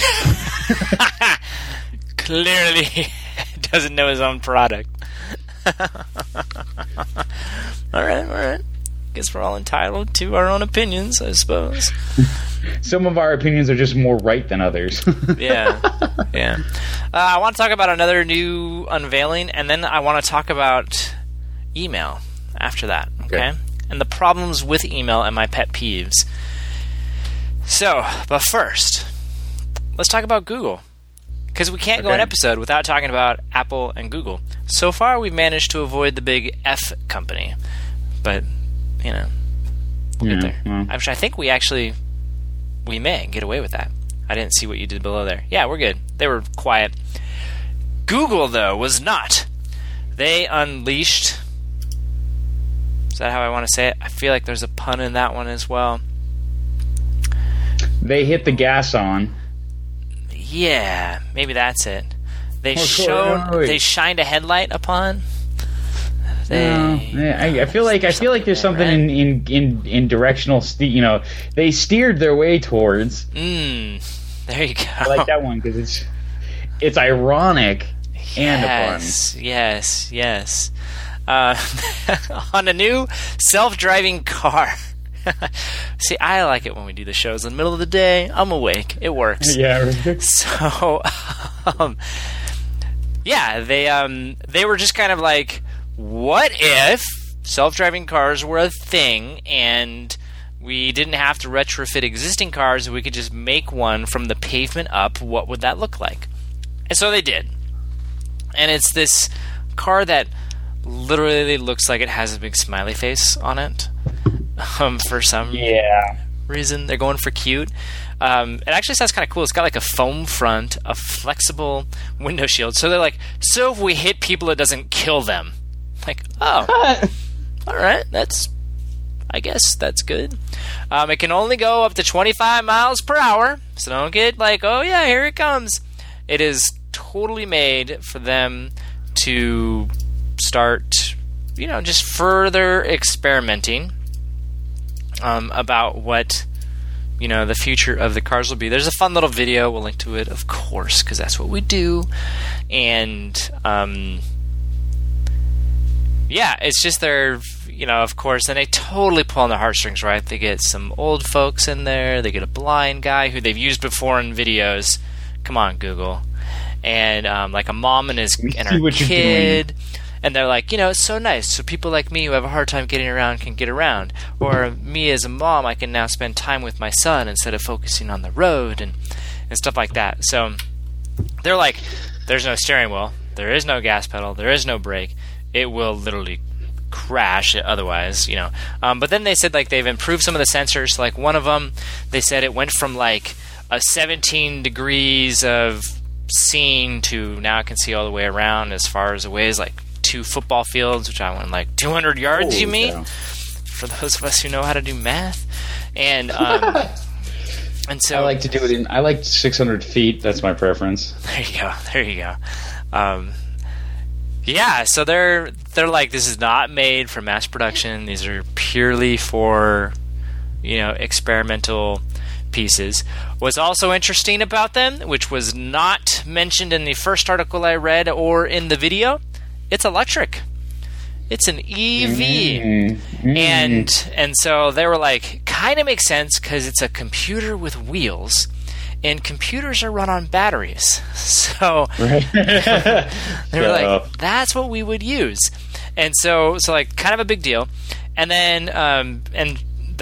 Speaker 2: Clearly doesn't know his own product. All right. Guess we're all entitled to our own opinions, I suppose.
Speaker 1: Some of our opinions are just more right than others.
Speaker 2: Yeah. I want to talk about another new unveiling, and then I want to talk about email after that, okay? And the problems with email and my pet peeves. So, but first, let's talk about Google. Because we can't go an episode without talking about Apple and Google. So far, we've managed to avoid the big F company. But, you know, we'll get there. Well. I think we may get away with that. I didn't see what you did below there. Yeah, we're good. They were quiet. Google, though, was not. They unleashed... Is that how I want to say it? I feel like there's a pun in that one as well.
Speaker 1: They hit the gas on.
Speaker 2: Yeah, maybe that's it. They shined a headlight upon.
Speaker 1: I feel like there's something in directional. They steered their way towards.
Speaker 2: There you go.
Speaker 1: I like that one because it's ironic and a pun.
Speaker 2: Yes. On a new self-driving car. See, I like it when we do the shows in the middle of the day. I'm awake. It works.
Speaker 1: Yeah.
Speaker 2: So, they were just kind of like, what if self-driving cars were a thing and we didn't have to retrofit existing cars, we could just make one from the pavement up, what would that look like? And so they did. And it's this car that literally looks like it has a big smiley face on it. For some reason. They're going for cute. It actually sounds kind of cool. It's got like a foam front, a flexible window shield. So they're like, so if we hit people, it doesn't kill them. Like, oh, all right, I guess that's good. It can only go up to 25 miles per hour, so don't get like, oh yeah, here it comes. It is totally made for them to start, just further experimenting about what, the future of the cars will be. There's a fun little video. We'll link to it, of course, because that's what we do. And, it's just their, of course, and they totally pull on the heartstrings, right? They get some old folks in there. They get a blind guy who they've used before in videos. Come on, Google. And like a mom and her kid. And they're like, it's so nice. So people like me who have a hard time getting around can get around. Or me as a mom, I can now spend time with my son instead of focusing on the road and stuff like that. So they're like, there's no steering wheel. There is no gas pedal. There is no brake. It will literally crash otherwise, But then they said like they've improved some of the sensors. Like one of them, they said it went from like a 17 degrees of seeing to now it can see all the way around as far as away as like 2 football fields, which I went like 200 yards. You mean? Yeah. For those of us who know how to do math, and so
Speaker 1: I like to do it I like 600 feet. That's my preference.
Speaker 2: There you go. So they're like, this is not made for mass production. These are purely for experimental pieces. What's also interesting about them, which was not mentioned in the first article I read or in the video, it's electric. It's an EV. And so they were like, kind of makes sense because it's a computer with wheels, and computers are run on batteries. So they were like, that's what we would use. And so like kind of a big deal. And then and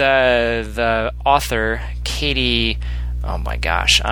Speaker 2: the author, Katie, oh my gosh,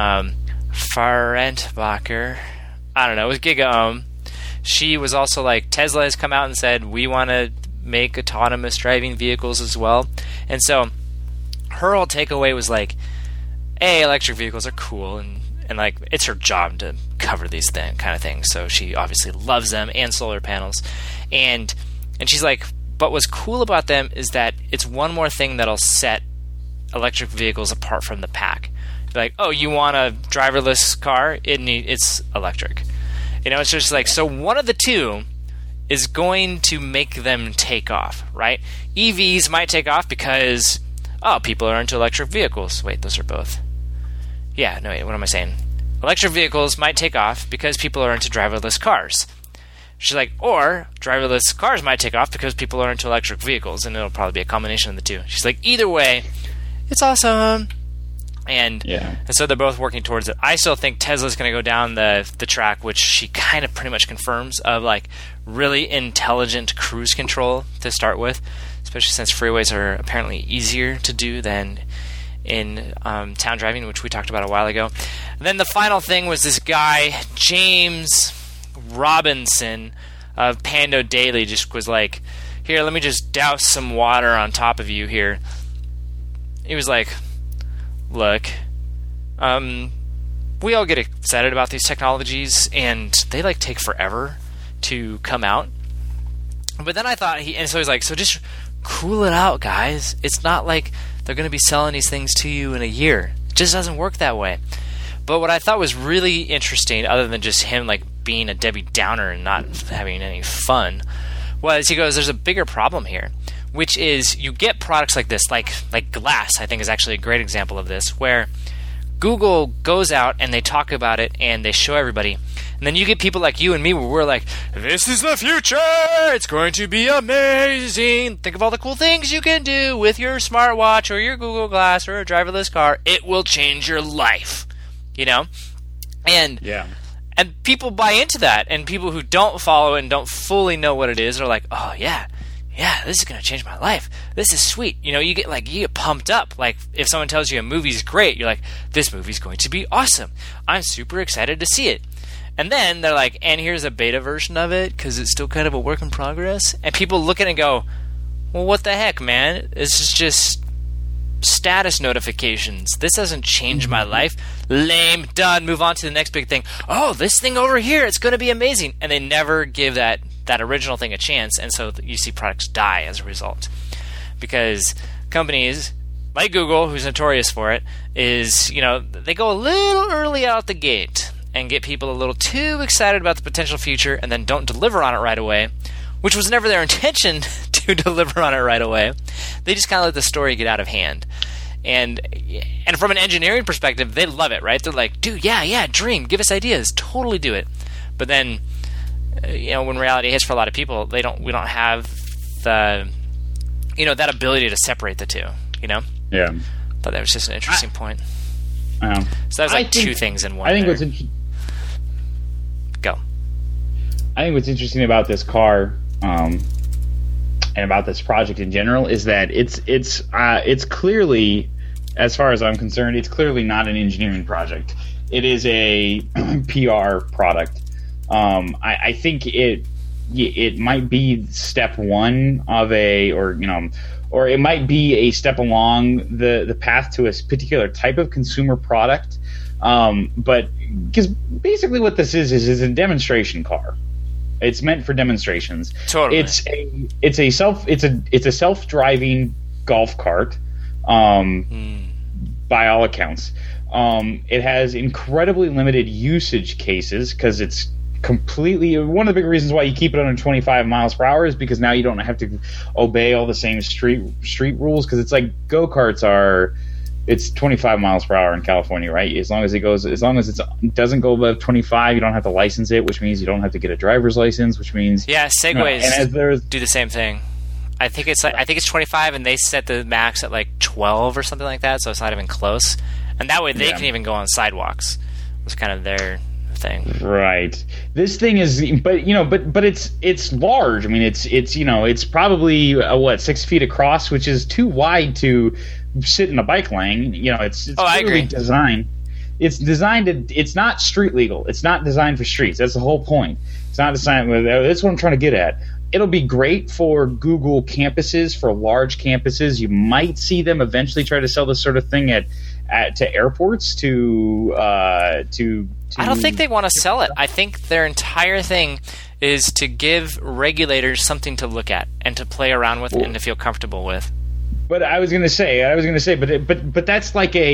Speaker 2: Farentbacher, I don't know, it was GigaOM. She was also like, Tesla has come out and said, we want to make autonomous driving vehicles as well. And so her whole takeaway was like, electric vehicles are cool, and like it's her job to cover these kind of things. So she obviously loves them and solar panels. And she's like, but what's cool about them is that it's one more thing that'll set electric vehicles apart from the pack. Like, oh, you want a driverless car? It's electric. It's just like, so one of the two is going to make them take off, right? EVs might take off because, people are into electric vehicles. Wait, those are both. Yeah, no, wait, what am I saying? Electric vehicles might take off because people are into driverless cars. She's like, or driverless cars might take off because people are into electric vehicles, and it'll probably be a combination of the two. She's like, either way, it's awesome. And so they're both working towards it. I still think Tesla's going to go down the track, which she kind of pretty much confirms, of like really intelligent cruise control to start with, especially since freeways are apparently easier to do than in town driving, which we talked about a while ago. And then the final thing was this guy, James Robinson of Pando Daily, just was like, here, let me just douse some water on top of you here. He was like, look, we all get excited about these technologies, and they like take forever to come out. But then I thought so he's like, so just cool it out, guys. It's not like they're going to be selling these things to you in a year. It just doesn't work that way. But what I thought was really interesting, other than just him like being a Debbie Downer and not having any fun, was he goes, there's a bigger problem here, which is you get products like this, like Glass, I think is actually a great example of this, where Google goes out and they talk about it and they show everybody. And then you get people like you and me where we're like, this is the future! It's going to be amazing! Think of all the cool things you can do with your smartwatch or your Google Glass or a driverless car. It will change your life. And people buy into that, and people who don't follow it and don't fully know what it is are like, oh yeah, yeah, this is going to change my life. This is sweet. You get pumped up. Like, if someone tells you a movie's great, you're like, this movie's going to be awesome. I'm super excited to see it. And then they're like, and here's a beta version of it because it's still kind of a work in progress. And people look at it and go, well, what the heck, man? This is just status notifications. This doesn't change my life. Lame. Done. Move on to the next big thing. Oh, this thing over here, it's going to be amazing. And they never give that original thing a chance. And so you see products die as a result. Because companies like Google, who's notorious for it, is, they go a little early out the gate and get people a little too excited about the potential future and then don't deliver on it right away, which was never their intention to deliver on it right away. They just kind of let the story get out of hand. And from an engineering perspective, they love it, right? They're like, dude, yeah, dream, give us ideas, totally do it. But then, when reality hits for a lot of people, we don't have the, that ability to separate the two,
Speaker 1: Yeah.
Speaker 2: Thought that was just an interesting point. So that was two things in one.
Speaker 1: I think what's
Speaker 2: Go.
Speaker 1: I think what's interesting about this car, and about this project in general, is that it's clearly, as far as I'm concerned, it's clearly not an engineering project. It is a PR product. I think it might be step one of or it might be a step along the path to a particular type of consumer product. But because basically what this is a demonstration car. It's meant for demonstrations.
Speaker 2: Totally.
Speaker 1: It's a self-driving golf cart. By all accounts. It has incredibly limited usage cases because it's completely one of the big reasons why you keep it under 25 miles per hour is because now you don't have to obey all the same street rules, because it's like go-karts are. It's 25 miles per hour in California, right? As long as it doesn't go above 25, you don't have to license it, which means you don't have to get a driver's license, which means
Speaker 2: Segways do the same thing. I think it's 25, and they set the max at like 12 or something like that, so it's not even close. And that way they can even go on sidewalks. It's kind of their thing,
Speaker 1: right? This thing is, but it's large. I mean, it's probably 6 feet across, which is too wide to sit in a bike lane. It's clearly designed. It's designed it's not street legal. It's not designed for streets. That's the whole point. It's not designed. That's what I'm trying to get at. It'll be great for Google campuses, for large campuses. You might see them eventually try to sell this sort of thing to airports. I
Speaker 2: don't think they want to sell it. I think their entire thing is to give regulators something to look at and to play around with and to feel comfortable with.
Speaker 1: But I was going to say, but that's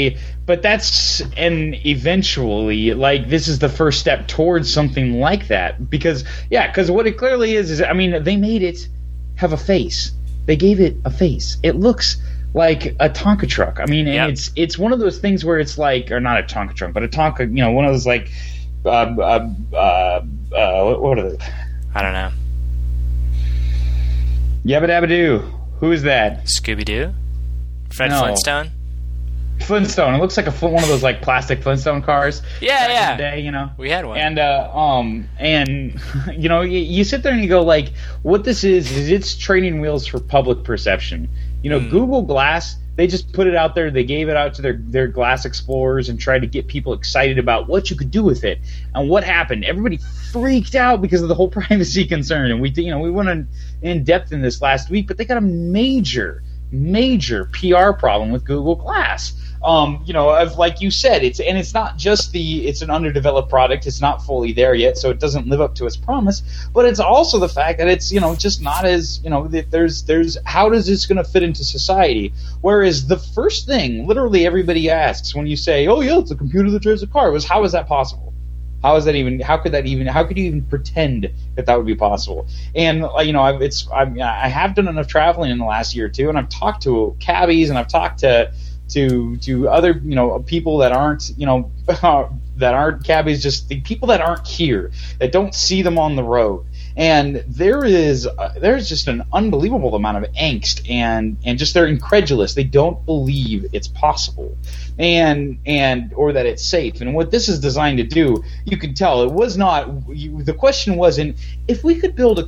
Speaker 1: eventually, like, this is the first step towards something like that, because what it clearly is, I mean, they made it have a face. They gave it a face. It looks like a Tonka truck. I mean, and it's one of those things where it's like, or not a Tonka truck, but a Tonka, one of those like, what are they?
Speaker 2: I don't know.
Speaker 1: Yabba Dabba Doo. Who is that?
Speaker 2: Scooby-Doo? Fred Flintstone?
Speaker 1: Flintstone. It looks like one of those like plastic Flintstone cars.
Speaker 2: Yeah.
Speaker 1: In the day,
Speaker 2: we had one.
Speaker 1: And you sit there and you go like, what this is it's training wheels for public perception. Google Glass, they just put it out there. They gave it out to their Glass Explorers and tried to get people excited about what you could do with it. And what happened? Everybody freaked out because of the whole privacy concern. And we went in depth in this last week, but they got a major PR problem with Google Glass. Like you said, it's not just it's an underdeveloped product. It's not fully there yet, so it doesn't live up to its promise. But it's also the fact that it's just not as there's how does this going to fit into society? Whereas the first thing literally everybody asks when you say, oh yeah, it's a computer that drives a car, was how is that possible? How could you even pretend that would be possible? And I have done enough traveling in the last year or two, and I've talked to cabbies and I've talked to other people that aren't that aren't cabbies, just the people that aren't here, that don't see them on the road. And there's just an unbelievable amount of angst and just they're incredulous. They don't believe it's possible or that it's safe. And what this is designed to do, you can tell it was not. The question wasn't if we could build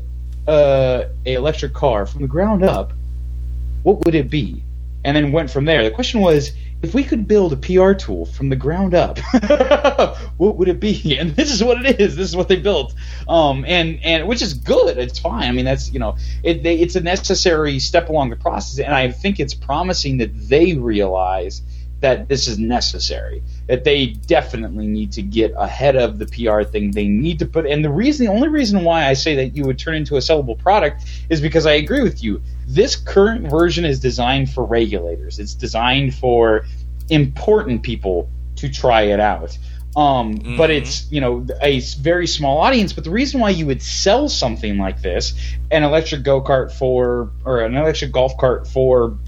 Speaker 1: a electric car from the ground up, what would it be? And then went from there. The question was, if we could build a PR tool from the ground up, what would it be? And this is what it is. This is what they built, and which is good. It's fine. I mean, that's it's a necessary step along the process, and I think it's promising that they realize that this is necessary. That they definitely need to get ahead of the PR thing. They need to put, and the only reason why I say that you would turn into a sellable product is because I agree with you. This current version is designed for regulators. It's designed for important people to try it out. But it's, a very small audience. But the reason why you would sell something like this, an electric go-kart or an electric golf cart for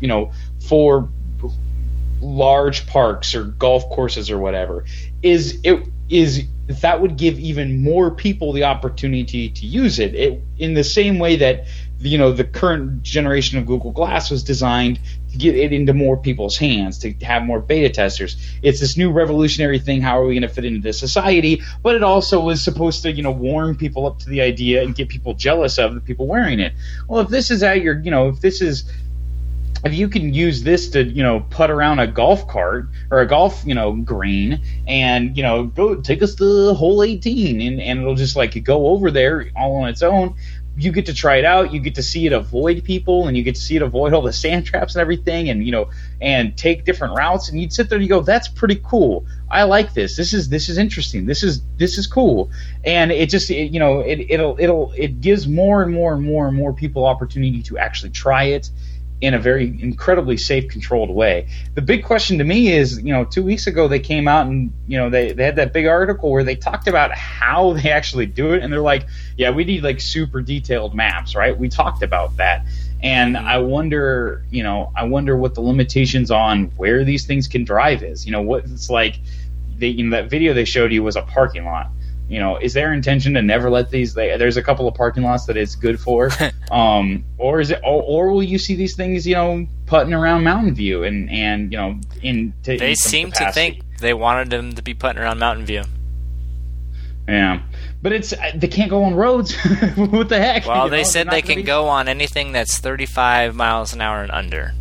Speaker 1: large parks or golf courses or whatever, is that would give even more people the opportunity to use it in the same way that the current generation of Google Glass was designed to get it into more people's hands, to have more beta testers. It's this new revolutionary thing. How are we going to fit into this society? But it also was supposed to, warm people up to the idea and get people jealous of the people wearing it. Well, if this is at your, if you can use this to, putt around a golf cart or a golf, green and, go take us to hole 18 and it'll just go over there all on its own. You get to try it out. You get to see it avoid people, and you get to see it avoid all the sand traps and everything, and and take different routes. And you'd sit there and you go, "That's pretty cool. I like this. This is interesting. This is cool." And it just it gives more and more and more and more people opportunity to actually try it in a very incredibly safe, controlled way. The big question to me is, 2 weeks ago they came out and, they had that big article where they talked about how they actually do it, and they're like, yeah, we need super detailed maps, right? We talked about that. And I wonder what the limitations on where these things can drive is. What it's like, that video they showed you was a parking lot. Is their intention to never let these? There's a couple of parking lots that it's good for, or is it? Or will you see these things, putting around Mountain View and
Speaker 2: They seem to think they wanted them to be putting around Mountain View.
Speaker 1: Yeah, but they can't go on roads. What the heck?
Speaker 2: Well, they said they can go on anything that's 35 miles an hour and under.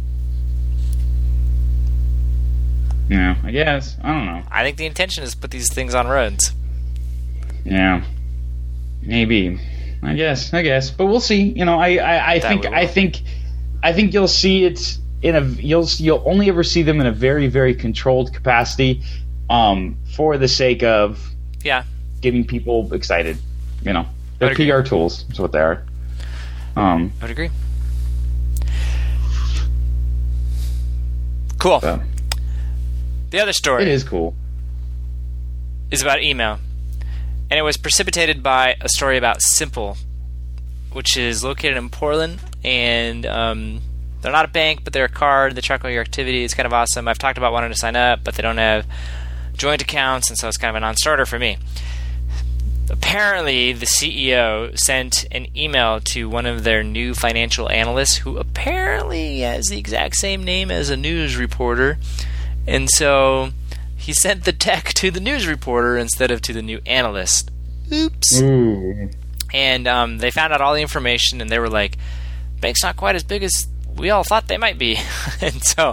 Speaker 1: Yeah, I guess. I don't know.
Speaker 2: I think the intention is to put these things on roads.
Speaker 1: Yeah, maybe. I guess. But we'll see. I think you'll see it you'll only ever see them in a very, very controlled capacity, for the sake of getting people excited. They're PR tools. That's what they are.
Speaker 2: I would agree. Cool.
Speaker 1: So,
Speaker 2: the other story.
Speaker 1: It is cool.
Speaker 2: Is about email. And it was precipitated by a story about Simple, which is located in Portland, and they're not a bank, but they're a card. They track all your activity. It's kind of awesome. I've talked about wanting to sign up, but they don't have joint accounts, and so it's kind of a non-starter for me. Apparently, the CEO sent an email to one of their new financial analysts, who apparently has the exact same name as a news reporter, and so he sent the tech to the news reporter instead of to the new analyst. Oops.
Speaker 1: Ooh.
Speaker 2: And they found out all the information, and they were like, bank's not quite as big as we all thought they might be. And so,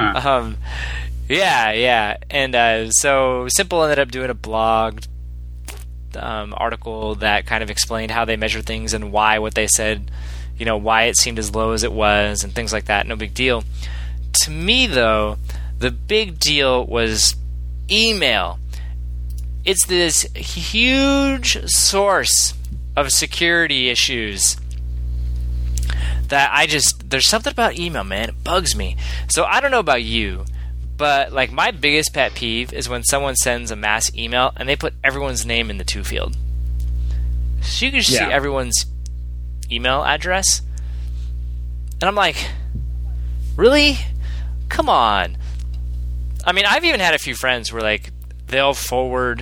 Speaker 2: yeah. And so Simple ended up doing a blog article that kind of explained how they measure things and why what they said, why it seemed as low as it was and things like that. No big deal. To me, though, the big deal was email. It's this huge source of security issues that there's something about email, man. It bugs me. So I don't know about you, but my biggest pet peeve is when someone sends a mass email and they put everyone's name in the to field. So you can just see everyone's email address. And I'm like, really? Come on. I mean, I've even had a few friends where they'll forward,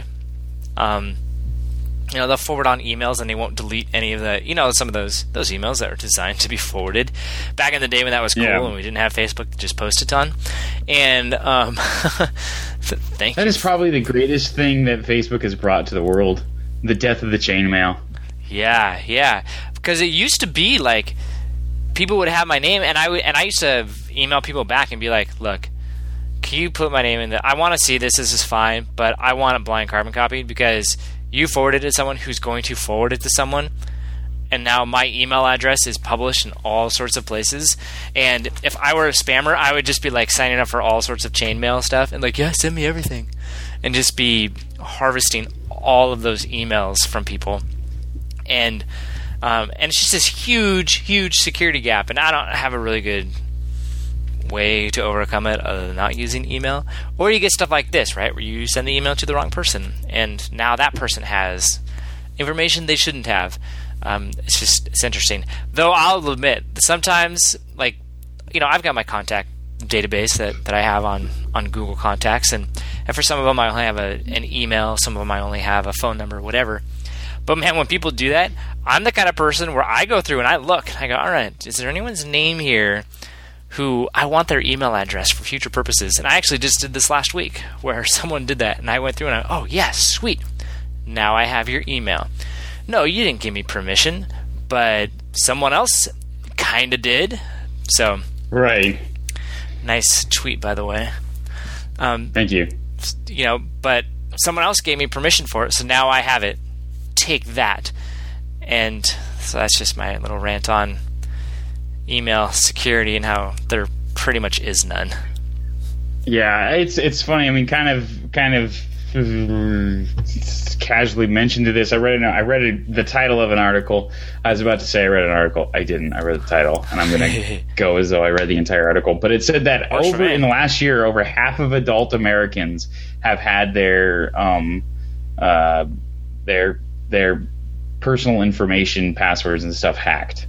Speaker 2: they'll forward on emails and they won't delete any of the, some of those emails that are designed to be forwarded. Back in the day when that was cool and we didn't have Facebook to just post a ton. And thank you.
Speaker 1: That is probably the greatest thing that Facebook has brought to the world: the death of the chain mail.
Speaker 2: Yeah. Because it used to be like people would have my name, and I used to email people back and be like, look, can you put my name in I want to see this is fine, but I want it blind carbon copied because you forwarded it to someone who's going to forward it to someone, and now my email address is published in all sorts of places. And if I were a spammer, I would just be like signing up for all sorts of chainmail stuff and like, yeah, send me everything, and just be harvesting all of those emails from people. And it's just this huge security gap, and I don't have a really good way to overcome it other than not using email. Or you get stuff like this, right, where you send the email to the wrong person, and now that person has information they shouldn't have. It's interesting. Though I'll admit, sometimes, like, you know, I've got my contact database that I have on Google Contacts, and for some of them I only have an email, some of them I only have a phone number, whatever. But man, when people do that, I'm the kind of person where I go through and I look, and I go, all right, is there anyone's name here who I want their email address for future purposes? And I actually just did this last week where someone did that, and I went through and oh yes, sweet, now I have your email. No, you didn't give me permission, but someone else kind of did. So,
Speaker 1: right.
Speaker 2: Nice tweet, by the way.
Speaker 1: Thank you.
Speaker 2: You know, but someone else gave me permission for it, so now I have it. Take that. And so that's just my little rant on email security and how there pretty much is none.
Speaker 1: Yeah, it's funny. I mean, kind of casually mentioned to this. I read the title of an article. I was about to say I read an article. I didn't. I read the title, and I'm going to go as though I read the entire artital. But it said that in the last year, over half of adult Americans have had their personal information, passwords, and stuff hacked.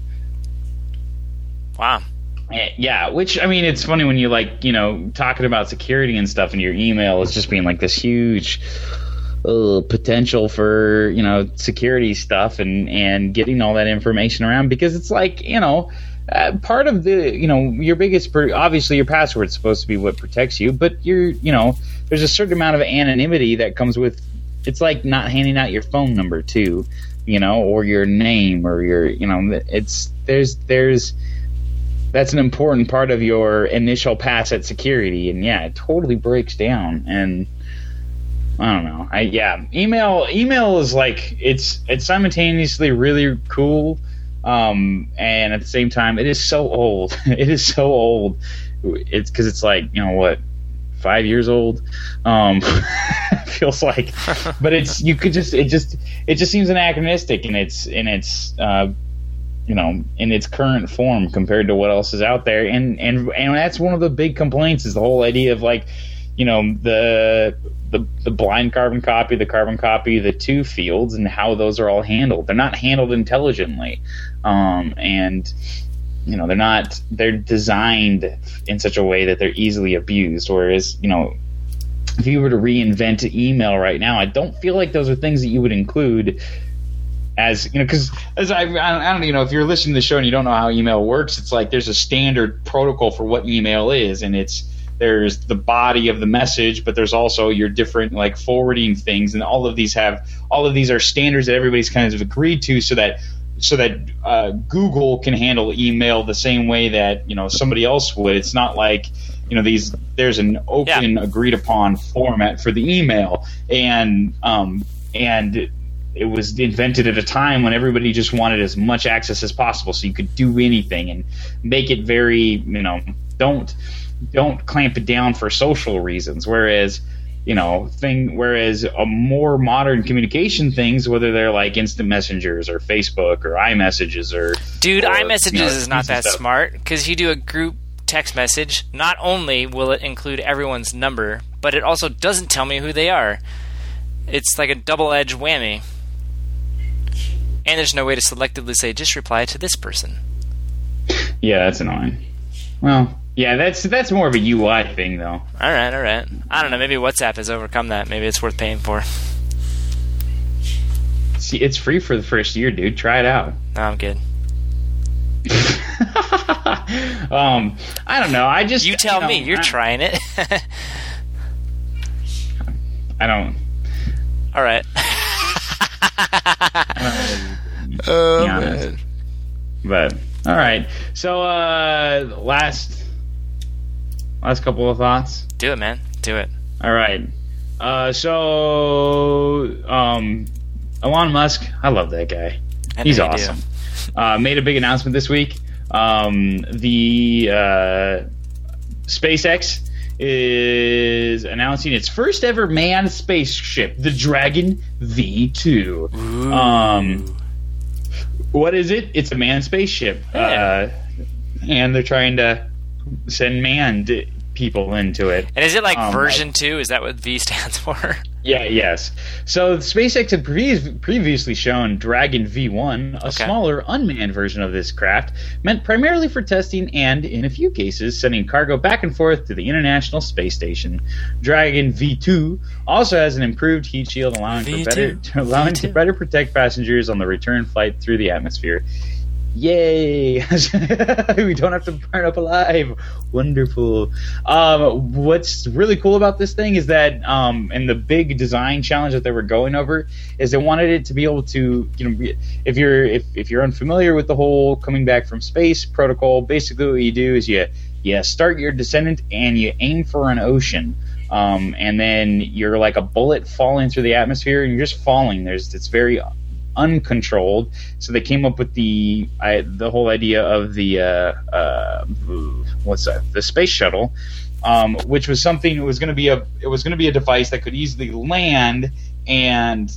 Speaker 2: Wow.
Speaker 1: Yeah, which, I mean, it's funny when you, like, you know, talking about security and stuff, and your email is just being like this huge potential for, you know, security stuff and getting all that information around, because it's like, you know, part of the, you know, your biggest, obviously your password is supposed to be what protects you, but you know, there's a certain amount of anonymity that comes with, it's like not handing out your phone number too, you know, or your name, or your, you know, there's that's an important part of your initial pass at security, and yeah, it totally breaks down. And I don't know. Email is like, it's simultaneously really cool, and at the same time, it is so old. It is so old. It's because it's like, you know what, 5 years old. Feels like, but it just seems anachronistic in its you know, in its current form compared to what else is out there, and that's one of the big complaints, is the whole idea of, like, you know, the blind carbon copy, the carbon copy, the two fields, and how those are all handled. They're not handled intelligently, and you know, they're designed in such a way that they're easily abused. Whereas, you know, if you were to reinvent email right now, I don't feel like those are things that you would include. As you know, because I don't, you know, if you're listening to the show and you don't know how email works, it's like there's a standard protocol for what email is, and there's the body of the message, but there's also your different, like, forwarding things, and all of these are standards that everybody's kind of agreed to, so that Google can handle email the same way that, you know, somebody else would. It's not like, you know, there's an open, agreed upon format for the email, and it was invented at a time when everybody just wanted as much access as possible, so you could do anything and make it very, you know, don't clamp it down for social reasons. Whereas, you know, whereas a more modern communication things, whether they're like instant messengers or Facebook or iMessages or
Speaker 2: iMessages, you know, is not that
Speaker 1: stuff.
Speaker 2: Smart, because you do a group text message. Not only will it include everyone's number, but it also doesn't tell me who they are. It's like a double-edged whammy. And there's no way to selectively say, just reply to this person.
Speaker 1: Yeah, that's annoying. Well, yeah, that's more of a UI thing, though.
Speaker 2: All right. I don't know. Maybe WhatsApp has overcome that. Maybe it's worth paying for.
Speaker 1: See, it's free for the first year, dude. Try it out.
Speaker 2: No, I'm good.
Speaker 1: I don't know.
Speaker 2: You tell me. You're trying it.
Speaker 1: I don't.
Speaker 2: All right.
Speaker 1: Man. But all right. So last couple of thoughts.
Speaker 2: Do it, man. Do it.
Speaker 1: All right. Elon Musk, I love that guy. He's awesome. Made a big announcement this week. The SpaceX is announcing its first ever manned spaceship, the Dragon V2. What is it? It's a manned spaceship.
Speaker 2: Yeah.
Speaker 1: And they're trying to send manned people into it.
Speaker 2: And is it like version 2? Is that what V stands for?
Speaker 1: Yeah, yes. So SpaceX had previously shown Dragon V1, a smaller unmanned version of this craft, meant primarily for testing and, in a few cases, sending cargo back and forth to the International Space Station. Dragon V2 also has an improved heat shield, allowing to better protect passengers on the return flight through the atmosphere. Yay! We don't have to burn up alive. Wonderful. What's really cool about this thing is that, and the big design challenge that they were going over is they wanted it to be able to, if you're unfamiliar with the whole coming back from space protocol, basically what you do is you start your descent and you aim for an ocean. And then you're like a bullet falling through the atmosphere, and you're just falling. It's very uncontrolled, so they came up with the whole idea of the the space shuttle, which was something. It was going to be a device that could easily land and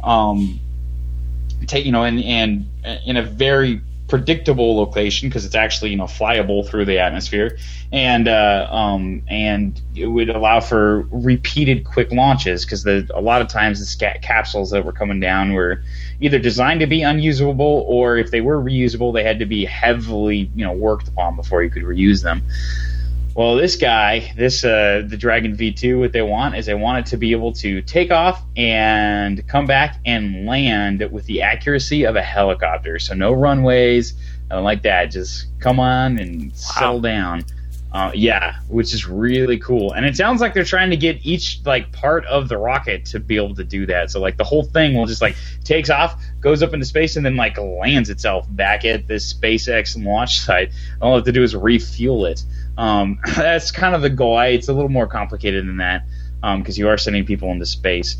Speaker 1: take and in a very predictable location, because it's actually flyable through the atmosphere, and it would allow for repeated quick launches, because a lot of times the capsules that were coming down were either designed to be unusable, or if they were reusable, they had to be heavily worked upon before you could reuse them. Well, the Dragon V2, what they want it to be able to take off and come back and land with the accuracy of a helicopter. So no runways, nothing like that. Just come on and settle down. Which is really cool. And it sounds like they're trying to get each part of the rocket to be able to do that. So the whole thing will just takes off, goes up into space, and then lands itself back at this SpaceX launch site. All they have to do is refuel it. That's kind of the goal. It's a little more complicated than that, because you are sending people into space.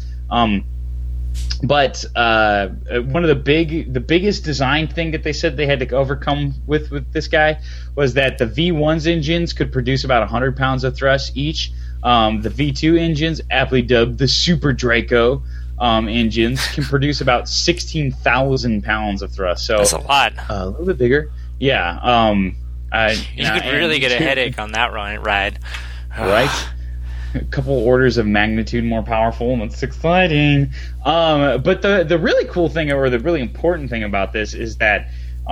Speaker 1: But one of the biggest design thing that they said they had to overcome with this guy was that the V1's engines could produce about 100 pounds of thrust each. The V2 engines, aptly dubbed the Super Draco engines, can produce about 16,000 pounds of thrust. So
Speaker 2: that's a lot.
Speaker 1: A little bit bigger. Yeah.
Speaker 2: You could really get a headache on that ride.
Speaker 1: Right? A couple orders of magnitude more powerful, and that's exciting. But the really cool thing, or the really important thing about this, is that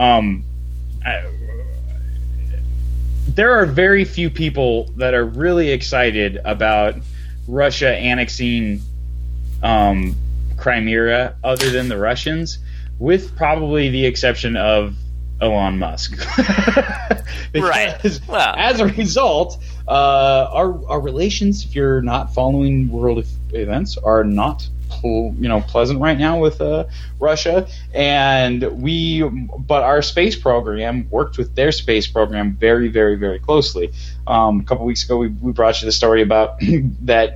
Speaker 1: there are very few people that are really excited about Russia annexing Crimea other than the Russians, with probably the exception of Elon Musk.
Speaker 2: Right. Well,
Speaker 1: as a result, our relations, if you're not following world events, are not pleasant right now with Russia. But our space program worked with their space program very, very, very closely. A couple weeks ago, we brought you the story about that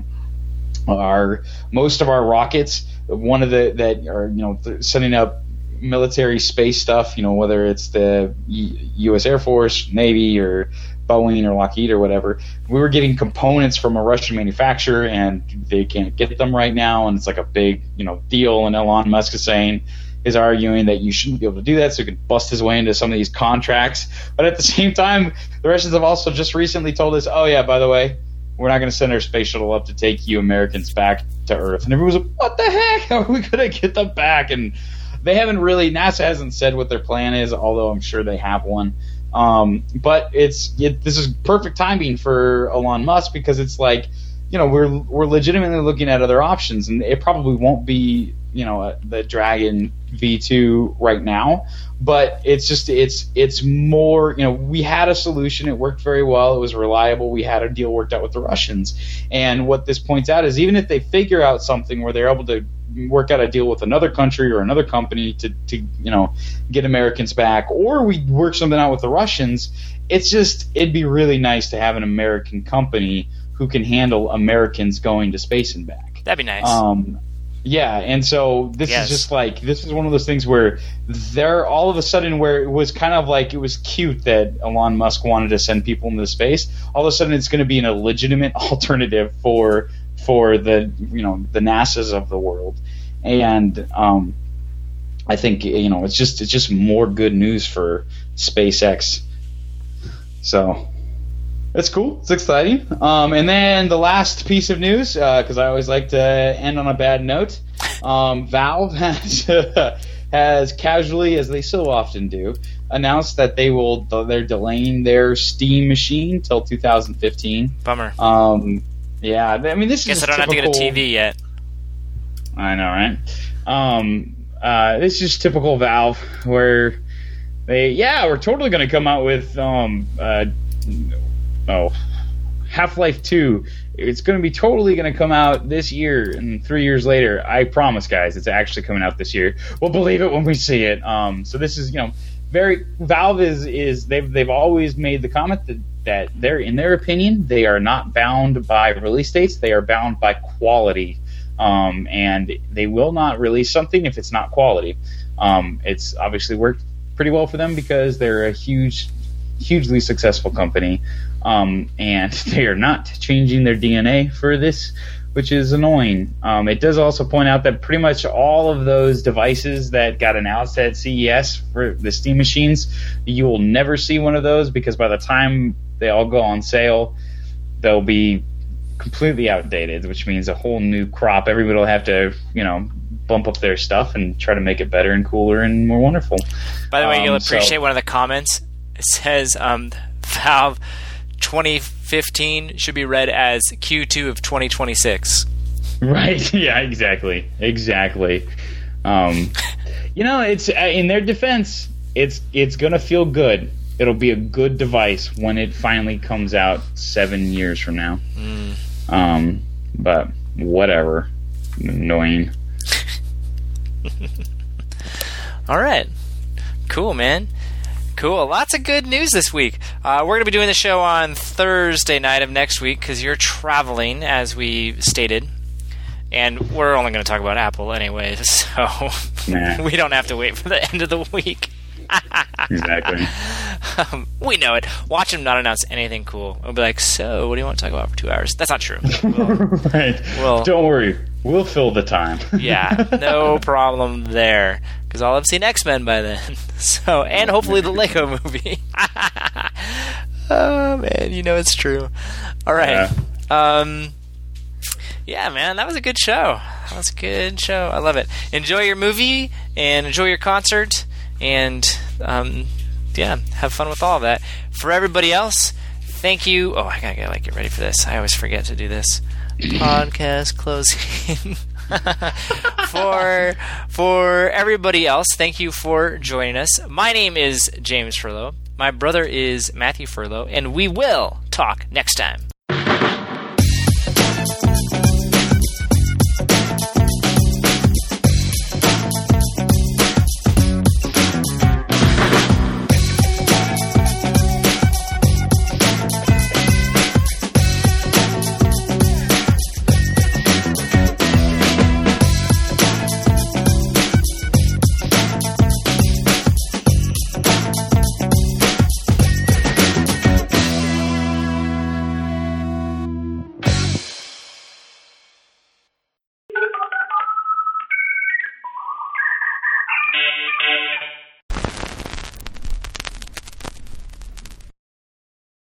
Speaker 1: most of our rockets, one of that are setting up military space stuff, whether it's the U.S. Air Force, Navy, or Boeing or Lockheed or whatever, we were getting components from a Russian manufacturer, and they can't get them right now, and it's a big deal. And Elon Musk is arguing that you shouldn't be able to do that, so he could bust his way into some of these contracts. But at the same time, the Russians have also just recently told us, oh yeah, by the way, we're not going to send our space shuttle up to take you Americans back to Earth. And everyone was like, what the heck? How are we going to get them back? And they haven't really, NASA hasn't said what their plan is, although I'm sure they have one. But this is perfect timing for Elon Musk, because it's we're legitimately looking at other options, and it probably won't be the Dragon V2 right now, but it's more, we had a solution, it worked very well, it was reliable, we had a deal worked out with the Russians. And what this points out is, even if they figure out something where they're able to work out a deal with another country or another company to get Americans back, or we work something out with the Russians. It'd be really nice to have an American company who can handle Americans going to space and back.
Speaker 2: That'd be nice.
Speaker 1: Yeah, and so this is one of those things where they're all of a sudden, where it was kind of like it was cute that Elon Musk wanted to send people into space, all of a sudden it's going to be a legitimate alternative for the the NASAs of the world. And I think it's just more good news for SpaceX. So that's cool. It's exciting. And then the last piece of news, because I always like to end on a bad note, Valve has casually, as they so often do, announced that they're delaying their Steam machine till 2015.
Speaker 2: Bummer.
Speaker 1: Yeah, I mean, this
Speaker 2: Guess
Speaker 1: is
Speaker 2: I don't
Speaker 1: typical,
Speaker 2: have to get a TV yet.
Speaker 1: I know, right? This is just typical Valve, where we're totally going to come out with Half-Life 2. It's going to be totally going to come out this year, and 3 years later, I promise, guys, it's actually coming out this year. We'll believe it when we see it. So this is, Valve is they've always made the comment that they're, in their opinion, they are not bound by release dates. They are bound by quality, and they will not release something if it's not quality. It's obviously worked pretty well for them because they're a hugely successful company, and they are not changing their DNA for this, which is annoying. It does also point out that pretty much all of those devices that got announced at CES for the Steam machines, you will never see one of those, because by the time they all go on sale, they'll be completely outdated, which means a whole new crop. Everybody will have to, bump up their stuff and try to make it better and cooler and more wonderful.
Speaker 2: By the way, you'll appreciate one of the comments. It says Valve 2015 should be read as Q2 of 2026.
Speaker 1: Right. Yeah, exactly. It's in their defense, it's going to feel good. It'll be a good device when it finally comes out 7 years from now. But whatever. Annoying.
Speaker 2: All right. Cool, man. Cool. Lots of good news this week. We're going to be doing the show on Thursday night of next week because you're traveling, as we stated. And we're only going to talk about Apple anyway, so we don't have to wait for the end of the week.
Speaker 1: Exactly.
Speaker 2: We know it. Watch him not announce anything cool. We'll be like, so what do you want to talk about for 2 hours? That's not true.
Speaker 1: Right. Don't worry. We'll fill the time.
Speaker 2: Yeah, no problem there. Because I'll have seen X-Men by then. So, and hopefully the Lego movie. Oh, man, it's true. All right. Yeah, man, that was a good show. I love it. Enjoy your movie and enjoy your concert. And, have fun with all of that. For everybody else, thank you. Oh, I gotta get ready for this. I always forget to do this. Podcast closing. For everybody else, thank you for joining us. My name is James Furlow. My brother is Matthew Furlow, and we will talk next time.